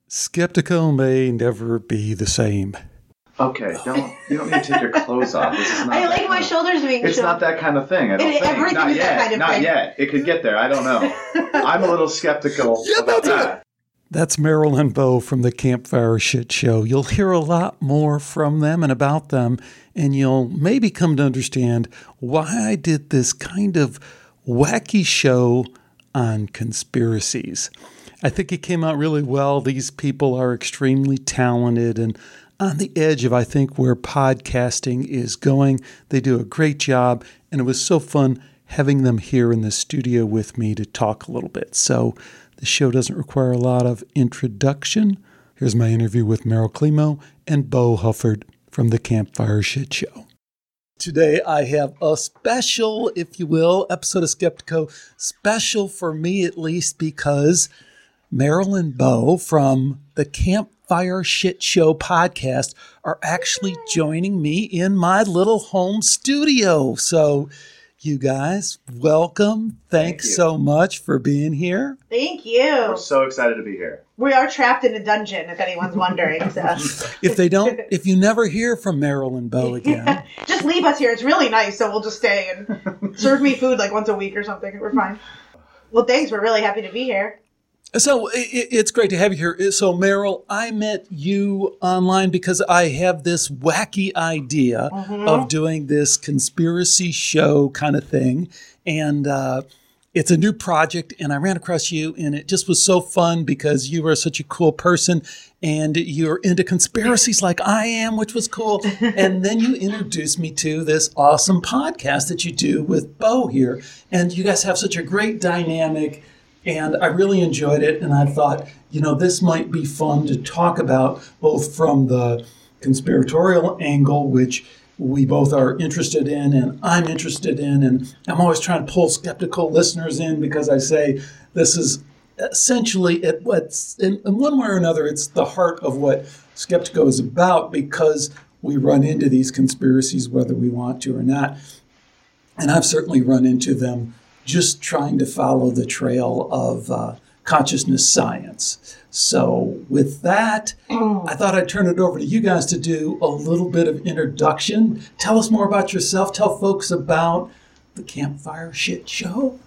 Skeptical may never be the same. Okay, you don't need to take your clothes off. This is not I like my shoulders being shown. It's not that kind of thing. I don't think. Everything is that kind of not thing. Not yet. It could get there. I don't know. I'm a little skeptical about that. That's Meryl and Bo from the Campfire Shit Show. You'll hear a lot more from them and about them, and you'll maybe come to understand why I did this kind of wacky show on conspiracies. I think it came out really well. These people are extremely talented and on the edge of, I think, where podcasting is going. They do a great job, and it was so fun having them here in the studio with me to talk a little bit. So the show doesn't require a lot of introduction. Here's my interview with Meryl Climo and Bo Hufford from the Campfire Shit Show. Today I have a special, if you will, episode of Skeptico. Special for me at least because Meryl and Bo from the Campfire Shit Show podcast are actually joining me in my little home studio. So you guys, welcome. Thanks so much for being here. Thank you. We're so excited to be here. We are trapped in a dungeon, if anyone's wondering. So. If you never hear from Meryl and Bo again. Just leave us here. It's really nice, so we'll just stay and serve me food like once a week or something. We're fine. Well, thanks. We're really happy to be here. So it's great to have you here. So Meryl, I met you online because I have this wacky idea of doing this conspiracy show kind of thing. And it's a new project, and I ran across you, and it just was so fun because you are such a cool person, and you're into conspiracies like I am, which was cool. And then you introduced me to this awesome podcast that you do with Bo here. And you guys have such a great dynamic. And I really enjoyed it, and I thought, this might be fun to talk about, both from the conspiratorial angle, which we both are interested in, and I'm interested in, and I'm always trying to pull skeptical listeners in because I say this is essentially, in one way or another, it's the heart of what Skeptico is about because we run into these conspiracies whether we want to or not. And I've certainly run into them just trying to follow the trail of consciousness science. So with that, I thought I'd turn it over to you guys to do a little bit of introduction. Tell us more about yourself. Tell folks about the Campfire Shit Show.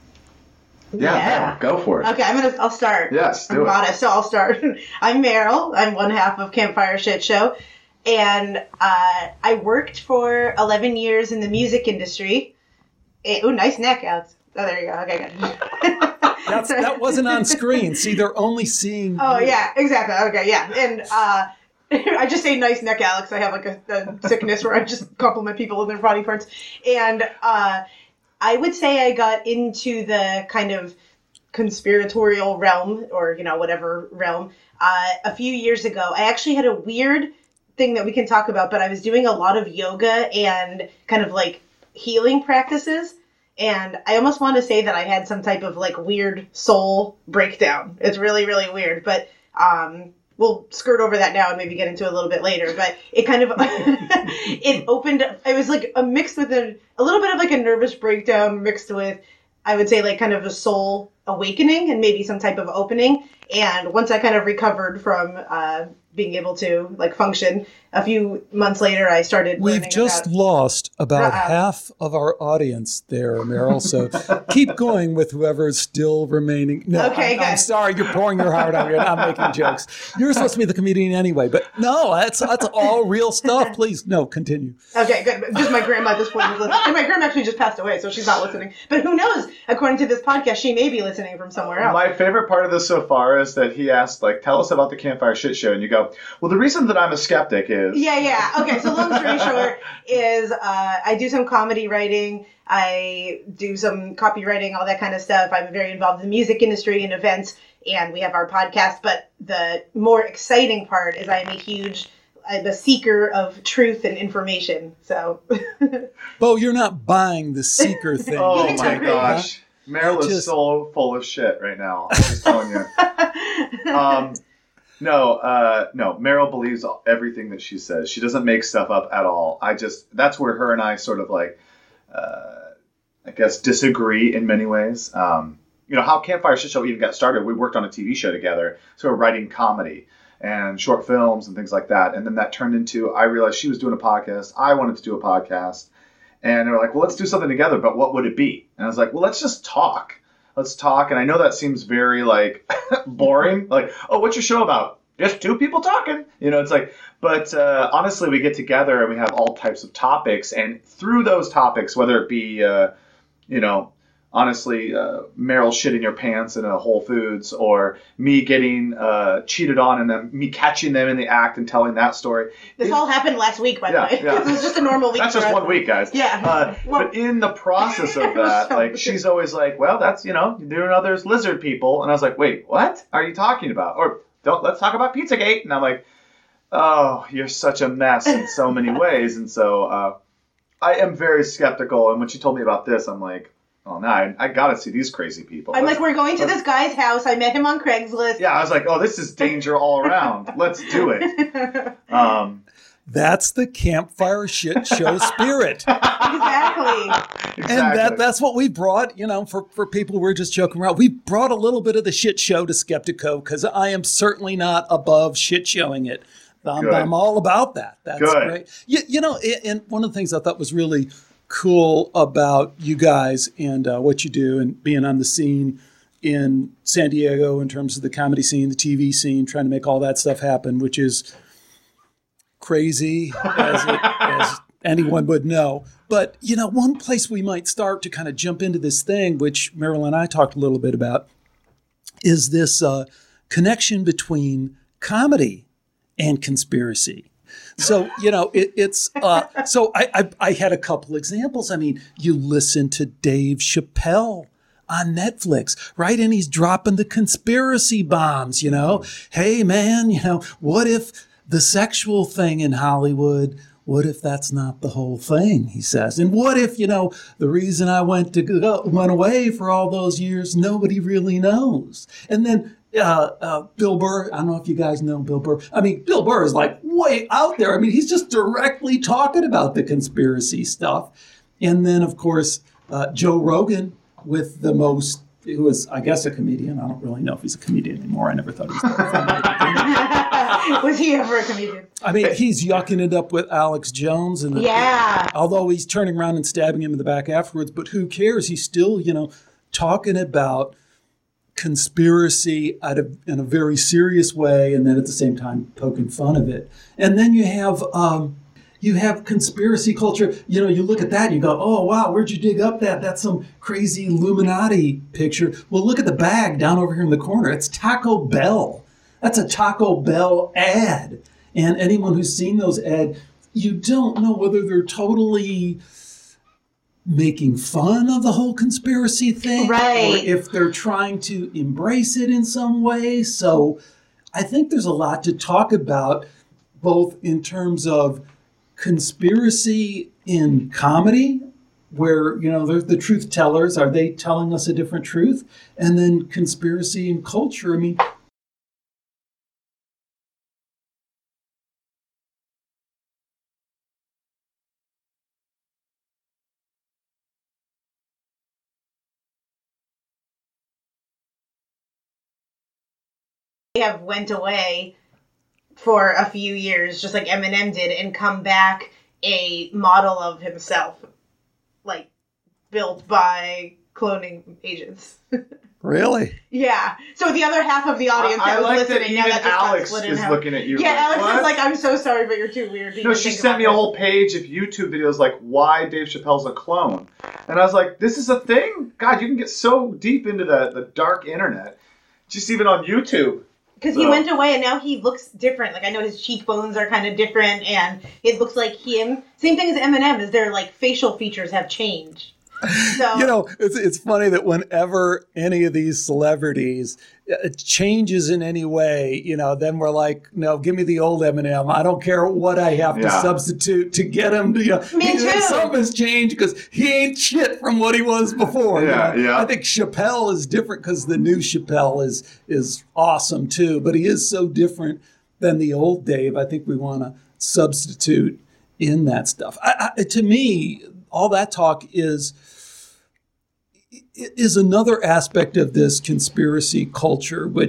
Yeah. Go for it. Okay, I'll start. Yes, do it. Modest, so I'll start. I'm Meryl. I'm one half of Campfire Shit Show. And I worked for 11 years in the music industry. Nice neck, Alex. Oh, there you go. Okay, good. That wasn't on screen. See, they're only seeing. Oh, yeah, exactly. Okay, yeah. And I just say nice neck, Alex. I have like a sickness where I just compliment people in their body parts. And I would say I got into the kind of conspiratorial realm or, whatever realm a few years ago. I actually had a weird thing that we can talk about, but I was doing a lot of yoga and kind of like healing practices. And I almost want to say that I had some type of like weird soul breakdown. It's really, really weird. But we'll skirt over that now and maybe get into it a little bit later. But it kind of, it opened, it was like a mix with a little bit of like a nervous breakdown mixed with, I would say like kind of a soul awakening and maybe some type of opening. And once I kind of recovered from being able to like function, a few months later I started learning. We've just lost about half of our audience there, Meryl. So keep going with whoever's still remaining. No, okay, I'm sorry, you're pouring your heart out. You're not making jokes. You're supposed to be the comedian anyway, but no, that's all real stuff. Please, no, continue. Okay, good. Just my grandma at this point is listening. And my grandma actually just passed away, so she's not listening. But who knows? According to this podcast, she may be listening from somewhere else. My favorite part of this so far is that he asked, tell us about the Campfire Shit Show. And you go, well, the reason that I'm a skeptic is... Yeah. Okay, so long story short is I do some comedy writing. I do some copywriting, all that kind of stuff. I'm very involved in the music industry and events, and we have our podcast. But the more exciting part is I'm the seeker of truth and information. So, Bo, you're not buying the seeker thing. Oh my gosh. Meryl is so full of shit right now. I'm just telling you. No, Meryl believes everything that she says. She doesn't make stuff up at all. That's where her and I sort of I guess, disagree in many ways. How Campfire Shit Show even got started, we worked on a TV show together, so we're writing comedy. and short films and things like that. And then that turned into, I realized she was doing a podcast. I wanted to do a podcast. And they were like, well, let's do something together, but what would it be? And I was like, well, let's just talk. Let's talk. And I know that seems very like boring. Like, oh, what's your show about? Just two people talking. You know, it's like, but honestly, we get together and we have all types of topics. And through those topics, whether it be, you know, honestly, Meryl shitting your pants in a Whole Foods, or me getting cheated on and then me catching them in the act and telling that story. This all happened last week, by the way. Yeah. This was just a normal week. That's just 1 week, guys. Yeah. But in the process of that, like, she's always like, well, that's, you know, there are others lizard people. And I was like, wait, what are you talking about? Or let's talk about Pizzagate. And I'm like, oh, you're such a mess in so many ways. And so I am very skeptical. And when she told me about this, I'm like, oh, no, I got to see these crazy people. I'm like, we're going to this guy's house. I met him on Craigslist. Yeah, I was like, oh, this is danger all around. Let's do it. That's the campfire shit show spirit. Exactly. And that's what we brought, you know, for people we're just joking around. We brought a little bit of the shit show to Skeptico, because I am certainly not above shit showing it. I'm all about that. That's great. You know, and one of the things I thought was really cool about you guys and what you do and being on the scene in San Diego in terms of the comedy scene, the TV scene, trying to make all that stuff happen, which is crazy as anyone would know. But, you know, one place we might start to kind of jump into this thing, which Meryl and I talked a little bit about, is this connection between comedy and conspiracy. So, you know, it's so I had a couple examples. I mean, you listen to Dave Chappelle on Netflix, right? And he's dropping the conspiracy bombs, you know. Hey, man, you know, what if the sexual thing in Hollywood, what if that's not the whole thing, he says. And what if, you know, the reason I went away for all those years, nobody really knows. And then Bill Burr, I don't know if you guys know Bill Burr. I mean, Bill Burr is like way out there. I mean, he's just directly talking about the conspiracy stuff. And then, of course, Joe Rogan with the most, who is, I guess, a comedian. I don't really know if he's a comedian anymore. I never thought he was that. Was he ever a comedian? I mean, he's yucking it up with Alex Jones. And although he's turning around and stabbing him in the back afterwards, but who cares? He's still, you know, talking about conspiracy in a very serious way, and then at the same time poking fun of it. And then you have conspiracy culture. You know, you look at that and you go, oh, wow, where'd you dig up that? That's some crazy Illuminati picture. Well, look at the bag down over here in the corner. It's Taco Bell. That's a Taco Bell ad. And anyone who's seen those ads, you don't know whether they're totally making fun of the whole conspiracy thing, right, or if they're trying to embrace it in some way. So I think there's a lot to talk about, both in terms of conspiracy in comedy, where, you know, they're the truth tellers. Are they telling us a different truth? And then conspiracy in culture. I mean, have went away for a few years, just like Eminem did, and come back a model of himself, like built by cloning agents. really? Yeah. So the other half of the audience that was like listening, that now that just Alex got split is in half. looking at you. Yeah, like, Alex what? is like, I'm so sorry, but you're too weird. No, she sent me a whole page of YouTube videos like why Dave Chappelle's a clone. And I was like, this is a thing? God, you can get so deep into the dark internet. Just even on YouTube. Because he went away and now he looks different. Like, I know his cheekbones are kind of different and it looks like him. Same thing as Eminem, is their like facial features have changed. So, you know, it's funny that whenever any of these celebrities changes in any way, you know, then we're like, no, give me the old Eminem. I don't care what I have to substitute to get him to, you know, Me too. Something has changed because he ain't shit from what he was before. Yeah, you know? yeah. I think Chappelle is different because the new Chappelle is awesome too, but he is so different than the old Dave. I think we want to substitute in that stuff. To me, all that talk is another aspect of this conspiracy culture, which,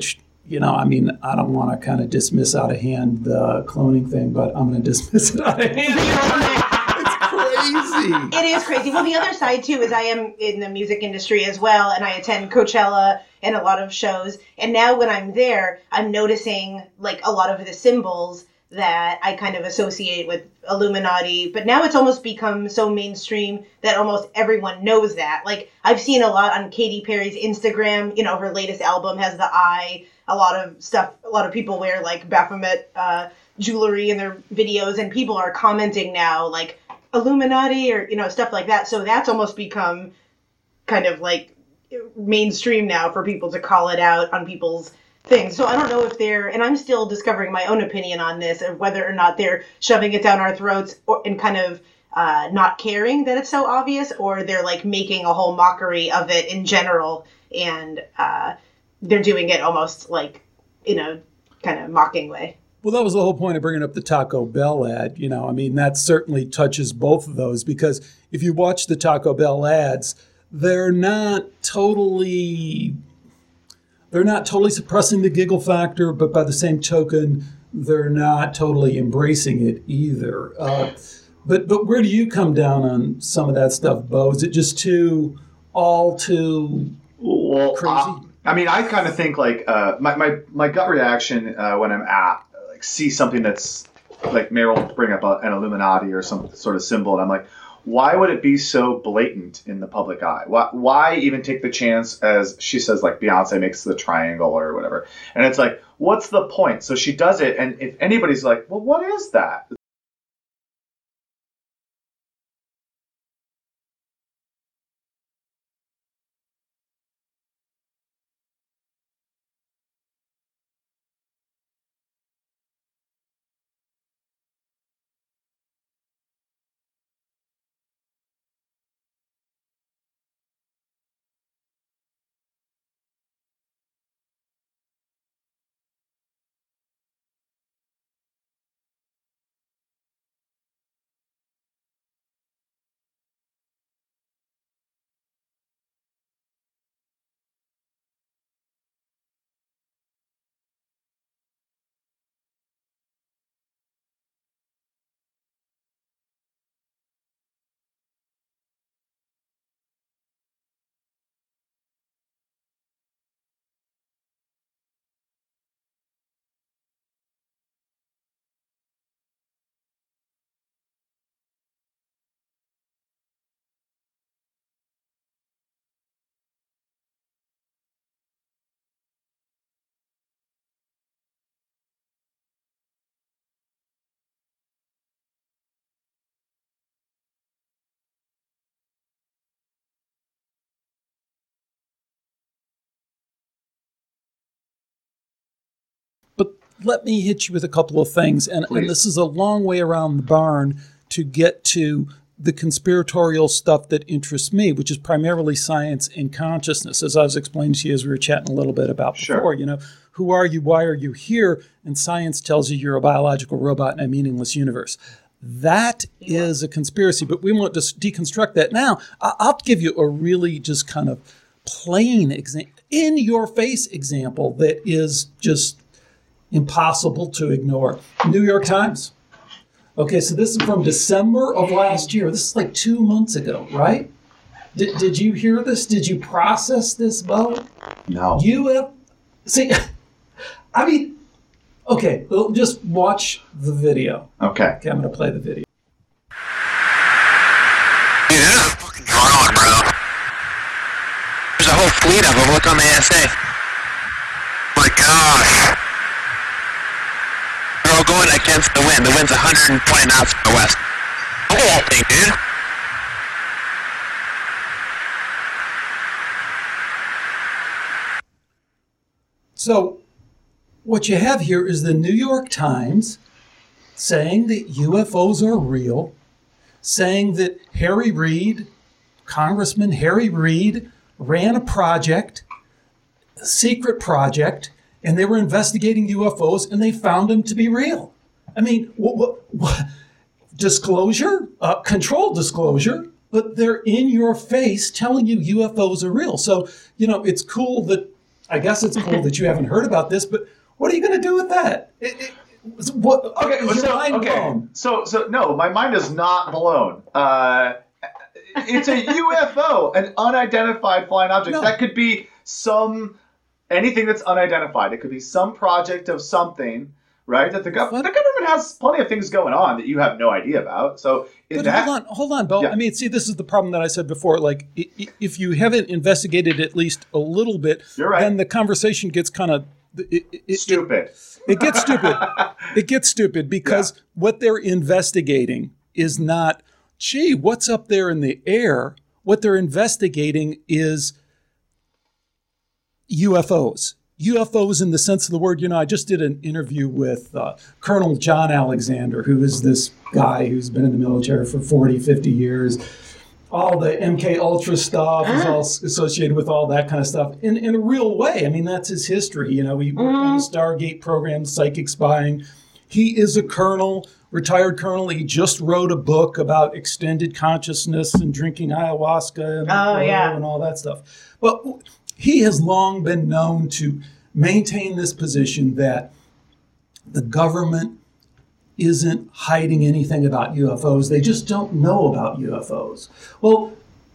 I mean, I don't want to kind of dismiss out of hand the cloning thing, but I'm going to dismiss it out of hand. It's crazy. It is crazy. Well, the other side, too, is I am in the music industry as well, and I attend Coachella and a lot of shows. And now when I'm there, I'm noticing, like, a lot of the symbols that I kind of associate with Illuminati, but now it's almost become so mainstream that almost everyone knows that. Like, I've seen a lot on Katy Perry's Instagram, her latest album has the eye, a lot of people wear, like, Baphomet jewelry in their videos, and people are commenting now, like, Illuminati or, stuff like that. So that's almost become kind of, like, mainstream now for people to call it out on people's things. So I don't know if and I'm still discovering my own opinion on this, of whether or not they're shoving it down our throats and kind of not caring that it's so obvious, or they're like making a whole mockery of it in general, and they're doing it almost like in a kind of mocking way. Well, that was the whole point of bringing up the Taco Bell ad. I mean, that certainly touches both of those, because if you watch the Taco Bell ads, they're not totally suppressing the giggle factor, but by the same token, they're not totally embracing it either. But where do you come down on some of that stuff, Bo? Is it just too crazy? I mean, I kind of think like my gut reaction when I'm see something that's like Meryl bring up an Illuminati or some sort of symbol, and I'm like, why would it be so blatant in the public eye? Why even take the chance, as she says, like Beyonce makes the triangle or whatever? And it's like, what's the point? So she does it, and if anybody's like, well, what is that? But let me hit you with a couple of things. And this is a long way around the barn to get to the conspiratorial stuff that interests me, which is primarily science and consciousness, as I was explaining to you as we were chatting a little bit about before. Sure. Who are you? Why are you here? And science tells you you're a biological robot in a meaningless universe. That is a conspiracy, but we won't just deconstruct that now. I'll give you a really just kind of plain in-your-face example that is just impossible to ignore. New York Times. Okay, so this is from December of last year. This is like 2 months ago, right? Did you hear this? Did you process this, Bo? No. See, I mean, okay, well, just watch the video. Okay. Okay, I'm going to play the video. Dude, there's a fucking drone, bro. There's a whole fleet of them. Look on the ASA. My gosh. They're all going against the wind. The wind's 120 knots from the west. Look at that thing, dude. So what you have here is the New York Times saying that UFOs are real, saying that Harry Reid, Congressman Harry Reid, ran a project, a secret project, and they were investigating UFOs and they found them to be real. I mean, what disclosure, controlled disclosure, but they're in your face telling you UFOs are real. So, it's cool that I guess it's cool that you haven't heard about this, but what are you going to do with that? Is your mind blown? So no, my mind is not blown. It's a UFO, an unidentified flying object. No. That could be anything that's unidentified. It could be some project of something, right? That the government has plenty of things going on that you have no idea about. So, hold on, Bill. Yeah. I mean, see, this is the problem that I said before. Like, if you haven't investigated at least a little bit, You're right. then the conversation gets kind of stupid. It gets stupid. It gets stupid because what they're investigating is not, gee, what's up there in the air? What they're investigating is UFOs. UFOs in the sense of the word. I just did an interview with Colonel John Alexander, who is this guy who's been in the military for 40, 50 years. All the MK Ultra stuff is all associated with all that kind of stuff in a real way. I mean, that's his history. He worked on the Stargate program, psychic spying. He is a colonel, retired colonel. He just wrote a book about extended consciousness and drinking ayahuasca and all that stuff. But he has long been known to maintain this position that the government isn't hiding anything about UFOs. They just don't know about UFOs. Well,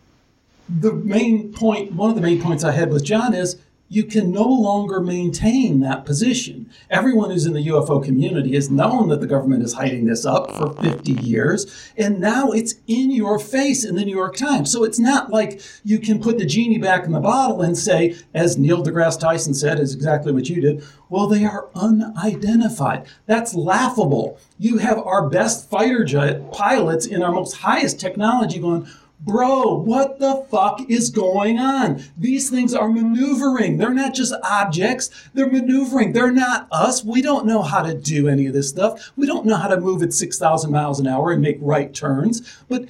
one of the main points I had with John is you can no longer maintain that position. Everyone who's in the UFO community has known that the government is hiding this up for 50 years, and now it's in your face in the New York Times. So it's not like you can put the genie back in the bottle and say, as Neil deGrasse Tyson said, is exactly what you did, well, they are unidentified. That's laughable. You have our best fighter jet pilots in our most highest technology going, bro, what the fuck is going on? These things are maneuvering. They're not just objects. They're maneuvering. They're not us. We don't know how to do any of this stuff. We don't know how to move at 6,000 miles an hour and make right turns. But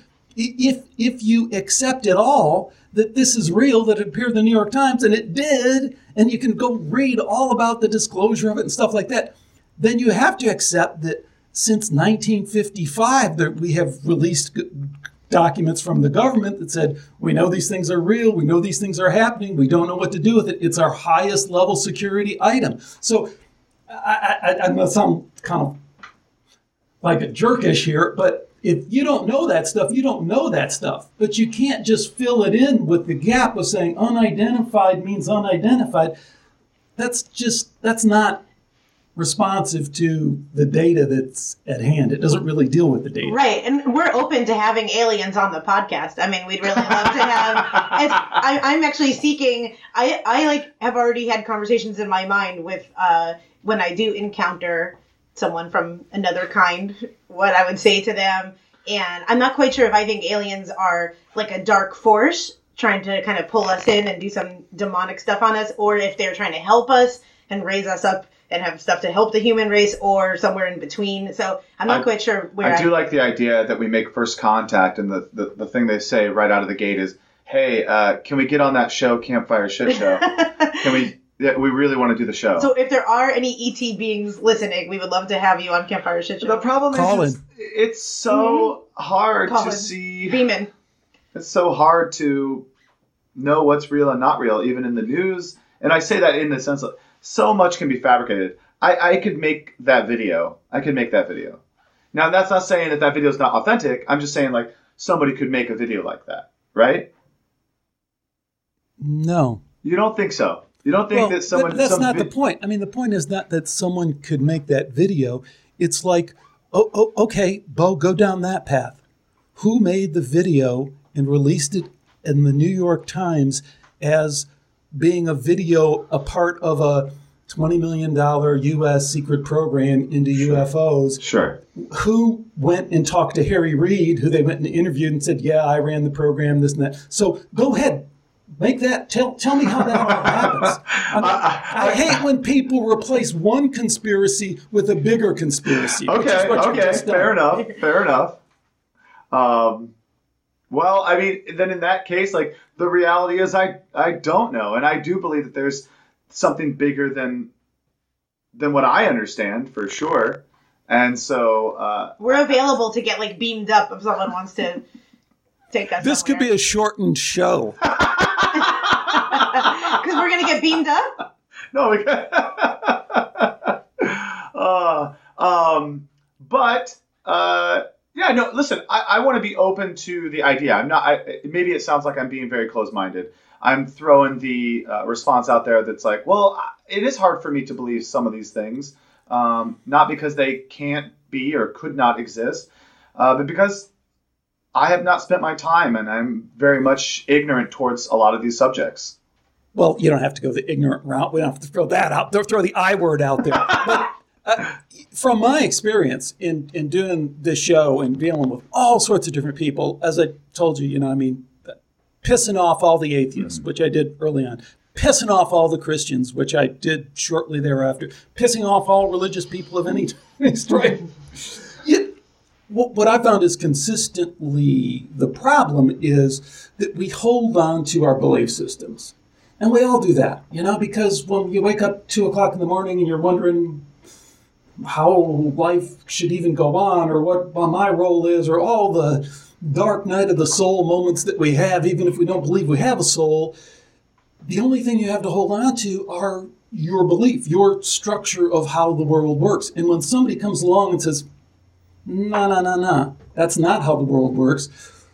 if you accept at all that this is real, that it appeared in the New York Times, and it did, and you can go read all about the disclosure of it and stuff like that, then you have to accept that since 1955 that we have released documents from the government that said, we know these things are real, we know these things are happening, we don't know what to do with it. It's our highest level security item. So I'm going to sound kind of like a jerkish here, but if you don't know that stuff, you don't know that stuff. But you can't just fill it in with the gap of saying unidentified means unidentified. That's not responsive to the data that's at hand. It doesn't really deal with the data. Right, and we're open to having aliens on the podcast. I mean, we'd really love to have. I'm actually seeking. I have already had conversations in my mind with when I do encounter someone from another kind, what I would say to them, and I'm not quite sure if I think aliens are like a dark force trying to kind of pull us in and do some demonic stuff on us, or if they're trying to help us and raise us up and have stuff to help the human race, or somewhere in between. So I'm not quite sure where I do like the idea that we make first contact, and the thing they say right out of the gate is, hey, can we get on that show, Campfire Shit Show? We really want to do the show. So if there are any ET beings listening, we would love to have you on Campfire Shit Show. The problem is it's so hard to see. Beeman. It's so hard to know what's real and not real, even in the news. And I say that in the sense of so much can be fabricated. I could make that video. Now, that's not saying that video is not authentic. I'm just saying, like, somebody could make a video like that, right? No. You don't think so? You don't think that someone... That's not the point. I mean, the point is not that someone could make that video. It's like, okay, Bo, go down that path. Who made the video and released it in the New York Times as being a video, a part of a $20 million U.S. secret program into UFOs? Sure. Who went and talked to Harry Reid, who they went and interviewed and said, yeah, I ran the program, this and that. So go ahead. Make that, tell me how that all happens. I hate when people replace one conspiracy with a bigger conspiracy. Okay, fair enough. Well, I mean, then in that case, like, the reality is I don't know. And I do believe that there's something bigger than what I understand, for sure. And so... we're available to get, like, beamed up if someone wants to take us This could be a shortened show. Because we're going to get beamed up? No, but yeah, no. Listen, I want to be open to the idea. I'm not. Maybe it sounds like I'm being very closed-minded. I'm throwing the response out there that's like, well, it is hard for me to believe some of these things, not because they can't be or could not exist, but because I have not spent my time and I'm very much ignorant towards a lot of these subjects. Well, you don't have to go the ignorant route. We don't have to throw that out. Throw the I word out there. But from my experience in doing this show and dealing with all sorts of different people, as I told you, pissing off all the atheists, which I did early on, pissing off all the Christians, which I did shortly thereafter, pissing off all religious people of any stripe. What I found is consistently the problem is that we hold on to our belief systems. And we all do that, because when you wake up 2 o'clock in the morning and you're wondering how life should even go on or what my role is or all the dark night of the soul moments that we have, even if we don't believe we have a soul, the only thing you have to hold on to are your belief, your structure of how the world works. And when somebody comes along and says, no, that's not how the world works,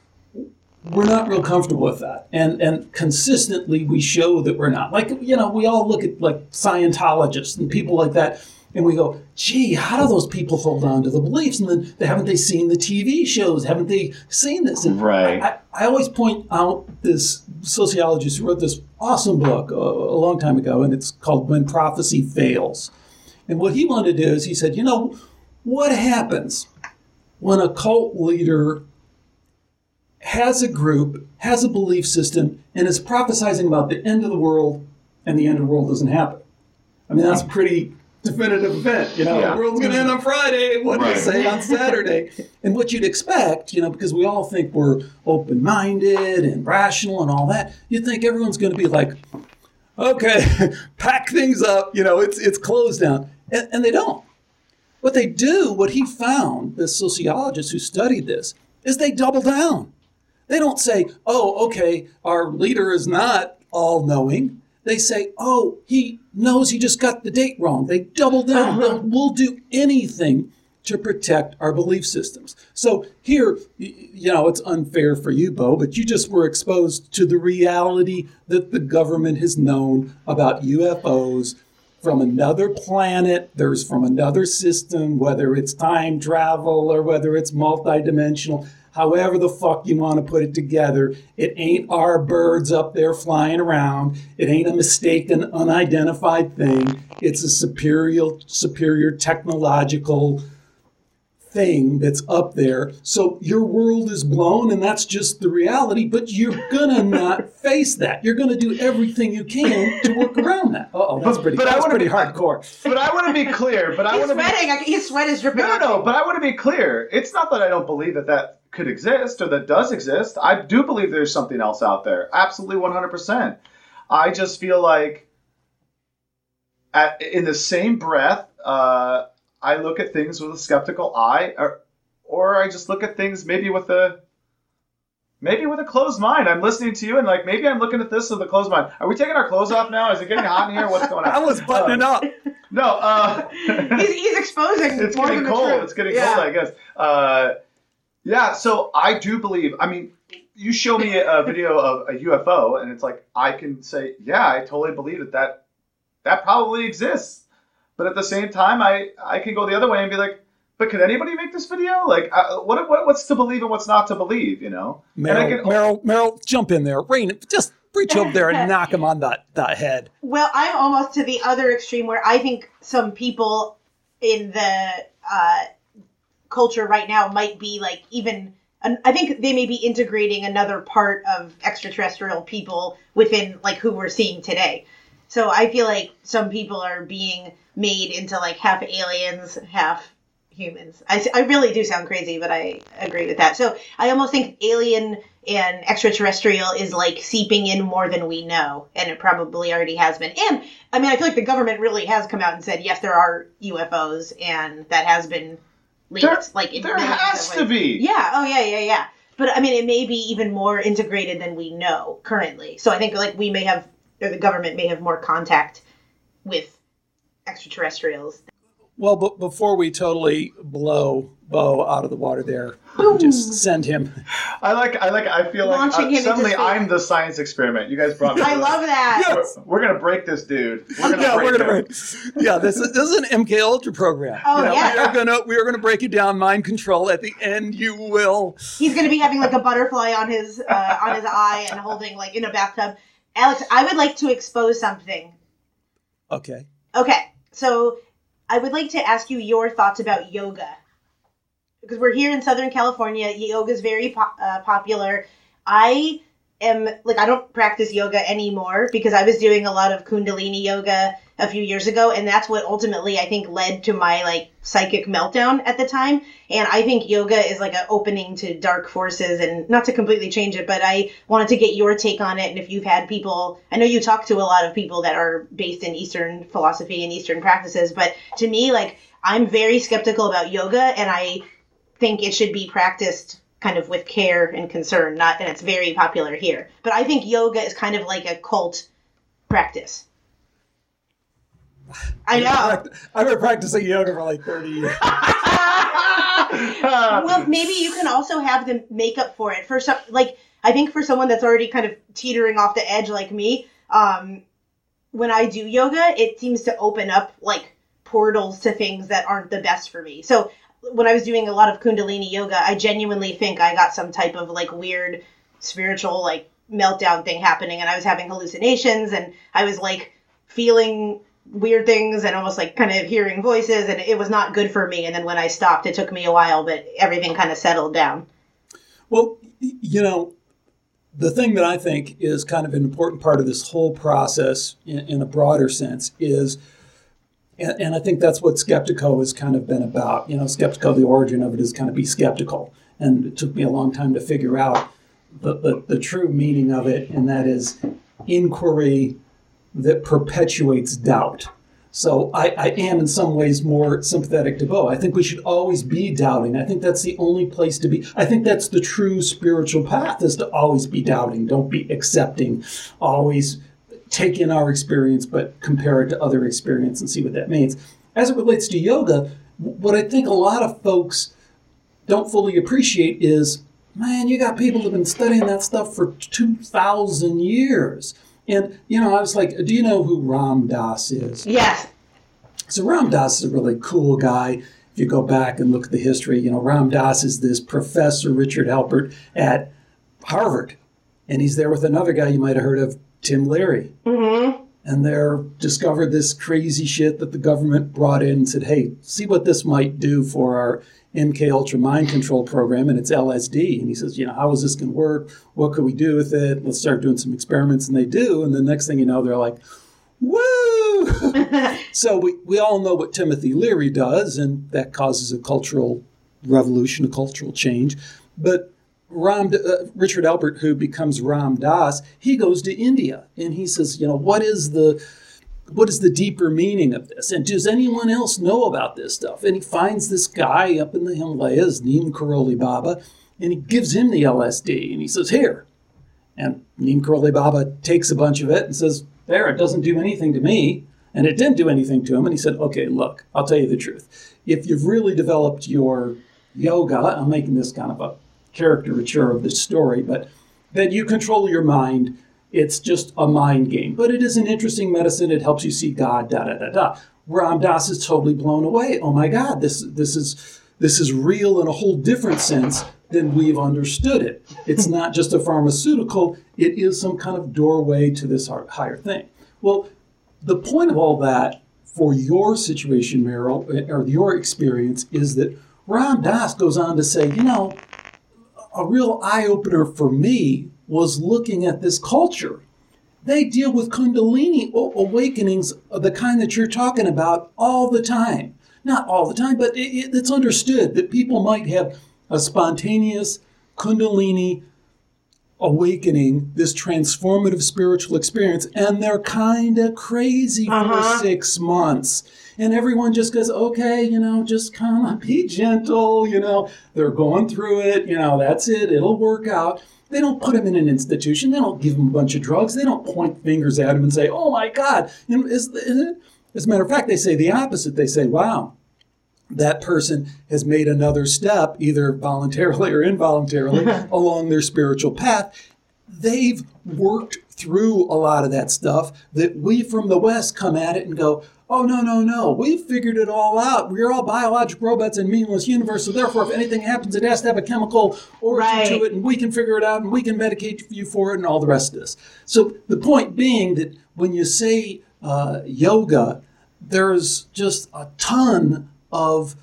we're not real comfortable with that. And consistently we show that we're not. Like, we all look at like Scientologists and people like that, and we go, gee, how do those people hold on to the beliefs? And then haven't they seen the TV shows? Haven't they seen this? And right. I always point out this sociologist who wrote this awesome book a long time ago, and it's called When Prophecy Fails. And what he wanted to do is he said, what happens when a cult leader has a group, has a belief system, and is prophesizing about the end of the world, and the end of the world doesn't happen? I mean, that's a pretty definitive event. The world's going to end on Friday. What do they say on Saturday? And what you'd expect, because we all think we're open-minded and rational and all that, you'd think everyone's going to be like, okay, pack things up, it's closed down. And they don't. What they do, what he found, this sociologist who studied this, is they double down. They don't say, oh, okay, our leader is not all-knowing. They say, oh, he knows he just got the date wrong. They double down. We'll do anything to protect our belief systems. So here, it's unfair for you, Bo, but you just were exposed to the reality that the government has known about UFOs from another planet, there's from another system, whether it's time travel or whether it's multidimensional, however the fuck you want to put it together. It ain't our birds up there flying around. It ain't a mistaken, unidentified thing. It's a superior technological thing that's up there. So your world is blown, and that's just the reality, but you're gonna not face that. You're gonna do everything you can to work around that. That's pretty hardcore. But I want to be clear. His sweat is dripping. No, but I want to be clear. It's not that I don't believe that could exist or that does exist. I do believe there's something else out there. Absolutely 100%. I just feel like in the same breath, I look at things with a skeptical eye, or I just look at things maybe with a closed mind. I'm listening to you, and maybe I'm looking at this with a closed mind. Are we taking our clothes off now? Is it getting hot in here? What's going on? I was buttoning up. No, he's exposing. It's more getting than cold. the truth. It's getting cold, I guess. Yeah. So I do believe. I mean, you show me a video of a UFO, and it's like I can say, yeah, I totally believe that probably exists. But at the same time, I can go the other way and be like, but could anybody make this video? What's to believe and what's not to believe, Meryl, jump in there. Rain, just reach over there and knock him on the head. Well, I'm almost to the other extreme where I think some people in the culture right now might be I think they may be integrating another part of extraterrestrial people within who we're seeing today. So I feel like some people are being made into half aliens, half humans. I really do sound crazy, but I agree with that. So I almost think alien and extraterrestrial is seeping in more than we know, and it probably already has been. And I mean, I feel like the government really has come out and said, yes, there are UFOs, and that has been leaked. There has to be. Yeah. Oh, yeah. But I mean, it may be even more integrated than we know currently. So I think we may have, or the government may have more contact with extraterrestrials. Well, but before we totally blow Bo out of the water there, just send him. I feel Launching like him into suddenly space. I'm the science experiment. You guys brought me. I love that. Yes. We're gonna break this dude. We're gonna Yeah, break we're gonna him. break. Yeah, this is an MK Ultra program. Oh, yeah. we are gonna break you down, mind control. At the end, you will. He's going to be having like a butterfly on his eye and holding like in a bathtub. Alex, I would like to expose something. Okay. Okay, so I would like to ask you your thoughts about yoga. Because we're here in Southern California, yoga is very popular. I don't practice yoga anymore because I was doing a lot of Kundalini yoga a few years ago, and that's what ultimately I think led to my like psychic meltdown at the time. And I think yoga is like an opening to dark forces, and not to completely change it, but I wanted to get your take on it. And if you've had people, I know you talk to a lot of people that are based in Eastern philosophy and Eastern practices, but to me, like, I'm very skeptical about yoga, and I think it should be practiced kind of with care and concern, not that it's very popular here. But I think yoga is kind of like a cult practice. I know. I've been practicing yoga for like 30 years. Well, maybe you can also have them make up for it. For some, like, I think for someone that's already kind of teetering off the edge like me, when I do yoga, it seems to open up like portals to things that aren't the best for me. So when I was doing a lot of Kundalini yoga, I genuinely think I got some type of like weird spiritual like meltdown thing happening, and I was having hallucinations, and I was like feeling weird things and almost like kind of hearing voices, and it was not good for me. And then when I stopped, it took me a while, but everything kind of settled down. Well, you know, the thing that I think is kind of an important part of this whole process in a broader sense is, and I think that's what Skeptico has kind of been about. You know, Skeptico, the origin of it is kind of be skeptical. And it took me a long time to figure out the true meaning of it, and that is inquiry that perpetuates doubt. So I am in some ways more sympathetic to Bo. I think we should always be doubting. I think that's the only place to be. I think that's the true spiritual path, is to always be doubting. Don't be accepting. Always take in our experience, but compare it to other experience and see what that means. As it relates to yoga, what I think a lot of folks don't fully appreciate is, man, you got people that have been studying that stuff for 2,000 years. And, you know, I was like, do you know who Ram Dass is? Yes. So Ram Dass is a really cool guy. If you go back and look at the history, you know, Ram Dass is this Professor Richard Alpert at Harvard. And he's there with another guy you might have heard of, Tim Leary. Mm-hmm. And they're discovered this crazy shit that the government brought in and said, hey, see what this might do for our MK Ultra mind control program, and it's LSD. And he says, you know, how is this going to work? What could we do with it? Let's start doing some experiments. And they do. And the next thing you know, they're like, woo! So we all know what Timothy Leary does, and that causes a cultural revolution, a cultural change. But Richard Alpert, who becomes Ram Dass, he goes to India, and he says, you know, what is the deeper meaning of this? And does anyone else know about this stuff? And he finds this guy up in the Himalayas, Neem Karoli Baba, and he gives him the LSD, and he says, here. And Neem Karoli Baba takes a bunch of it and says, there, it doesn't do anything to me. And it didn't do anything to him. And he said, okay, look, I'll tell you the truth. If you've really developed your yoga, I'm making this kind of a caricature of the story, but that you control your mind. It's just a mind game. But it is an interesting medicine. It helps you see God, da-da-da-da. Ram Dass is totally blown away. Oh my God, this is real in a whole different sense than we've understood it. It's not just a pharmaceutical. It is some kind of doorway to this higher thing. Well, the point of all that for your situation, Meryl, or your experience, is that Ram Dass goes on to say, you know, a real eye-opener for me was looking at this culture. They deal with Kundalini awakenings of the kind that you're talking about all the time. Not all the time, but it's understood that people might have a spontaneous Kundalini awakening, this transformative spiritual experience, and they're kind of crazy for 6 months. And everyone just goes, okay, you know, just kind of be gentle, you know, they're going through it, you know, that's it, it'll work out. They don't put him in an institution. They don't give him a bunch of drugs. They don't point fingers at him and say, "Oh my God!" As a matter of fact, they say the opposite. They say, "Wow, that person has made another step, either voluntarily or involuntarily, along their spiritual path." They've worked through a lot of that stuff that we from the West come at it and go, "Oh, no. We figured it all out. We're all biological robots in a meaningless universe, so therefore if anything happens, it has to have a chemical origin to it, and we can figure it out, and we can medicate you for it, and all the rest of this." So the point being that when you say yoga, there's just a ton of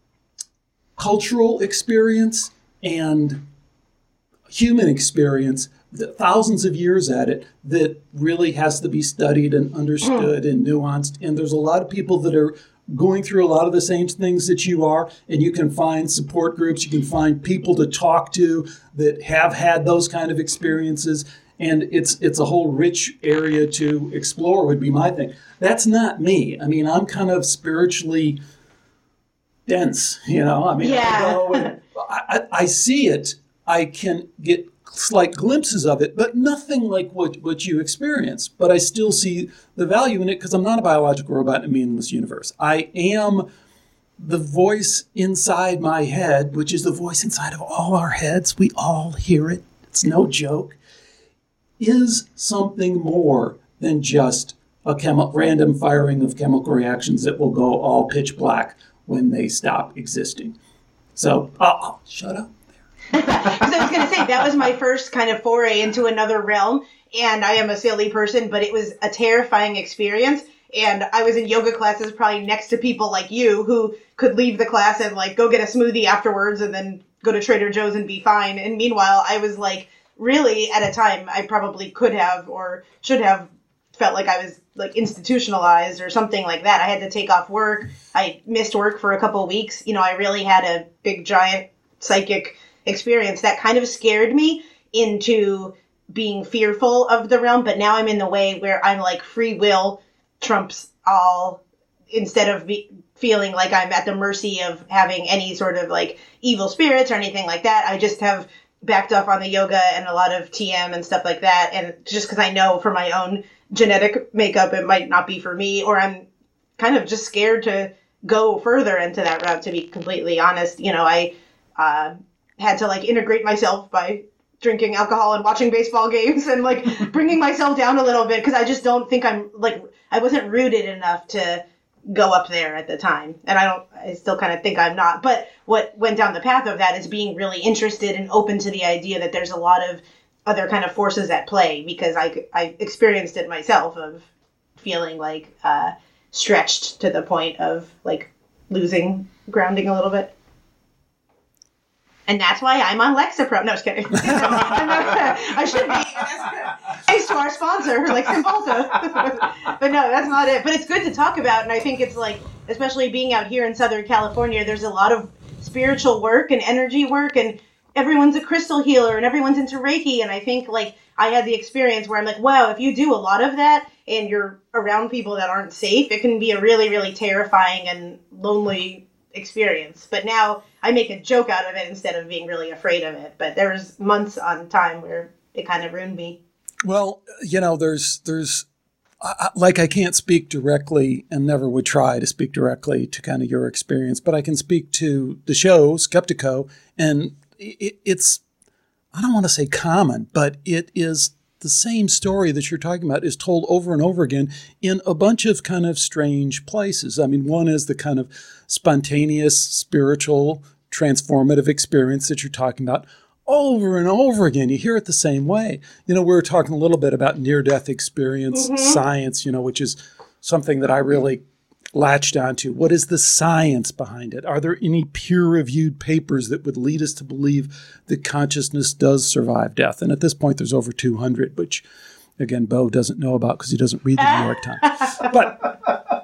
cultural experience and human experience, thousands of years at it, that really has to be studied and understood and nuanced. And there's a lot of people that are going through a lot of the same things that you are, and you can find support groups, you can find people to talk to that have had those kind of experiences, and it's a whole rich area to explore would be my thing. That's not me. I mean, I'm kind of spiritually dense, I mean, I go and I see it, I can get slight glimpses of it, but nothing like what you experience. But I still see the value in it because I'm not a biological robot in a meaningless universe. I am the voice inside my head, which is the voice inside of all our heads. We all hear it. It's no joke. Is something more than just a random firing of chemical reactions that will go all pitch black when they stop existing. So I'll shut up. Because I was going to say, that was my first kind of foray into another realm, and I am a silly person, but it was a terrifying experience, and I was in yoga classes probably next to people like you who could leave the class and like go get a smoothie afterwards and then go to Trader Joe's and be fine, and meanwhile I was like, really, at a time, I probably could have or should have felt like I was like institutionalized or something like that. I had to take off work. I missed work for a couple of weeks. I really had a big, giant psychic experience that kind of scared me into being fearful of the realm, but now I'm in the way where I'm like free will trumps all, instead of feeling like I'm at the mercy of having any sort of like evil spirits or anything like that. I just have backed off on the yoga and a lot of TM and stuff like that, and just because I know for my own genetic makeup it might not be for me, or I'm kind of just scared to go further into that route, to be completely honest. I had to like integrate myself by drinking alcohol and watching baseball games and like bringing myself down a little bit, because I just don't think I wasn't rooted enough to go up there at the time. And I still kind of think I'm not. But what went down the path of that is being really interested and open to the idea that there's a lot of other kind of forces at play, because I experienced it myself of feeling like stretched to the point of like losing grounding a little bit. And that's why I'm on Lexapro. No, just kidding. I should be. Thanks to our sponsor, like Cymbalta. But no, that's not it. But it's good to talk about. And I think it's like, especially being out here in Southern California, there's a lot of spiritual work and energy work. And everyone's a crystal healer and everyone's into Reiki. And I think like I had the experience where I'm like, wow, if you do a lot of that and you're around people that aren't safe, it can be a really, really terrifying and lonely experience. But now I make a joke out of it instead of being really afraid of it. But there was months on time where it kind of ruined me. Well, there's like I can't speak directly and never would try to speak directly to kind of your experience, but I can speak to the show Skeptiko, and it's, I don't want to say common, but it is the same story that you're talking about is told over and over again in a bunch of kind of strange places. I mean, one is the kind of spontaneous, spiritual, transformative experience that you're talking about over and over again. You hear it the same way. We were talking a little bit about near-death experience science, which is something that I really latched onto. What is the science behind it? Are there any peer-reviewed papers that would lead us to believe that consciousness does survive death? And at this point, there's over 200, which, again, Bo doesn't know about because he doesn't read the New York Times. But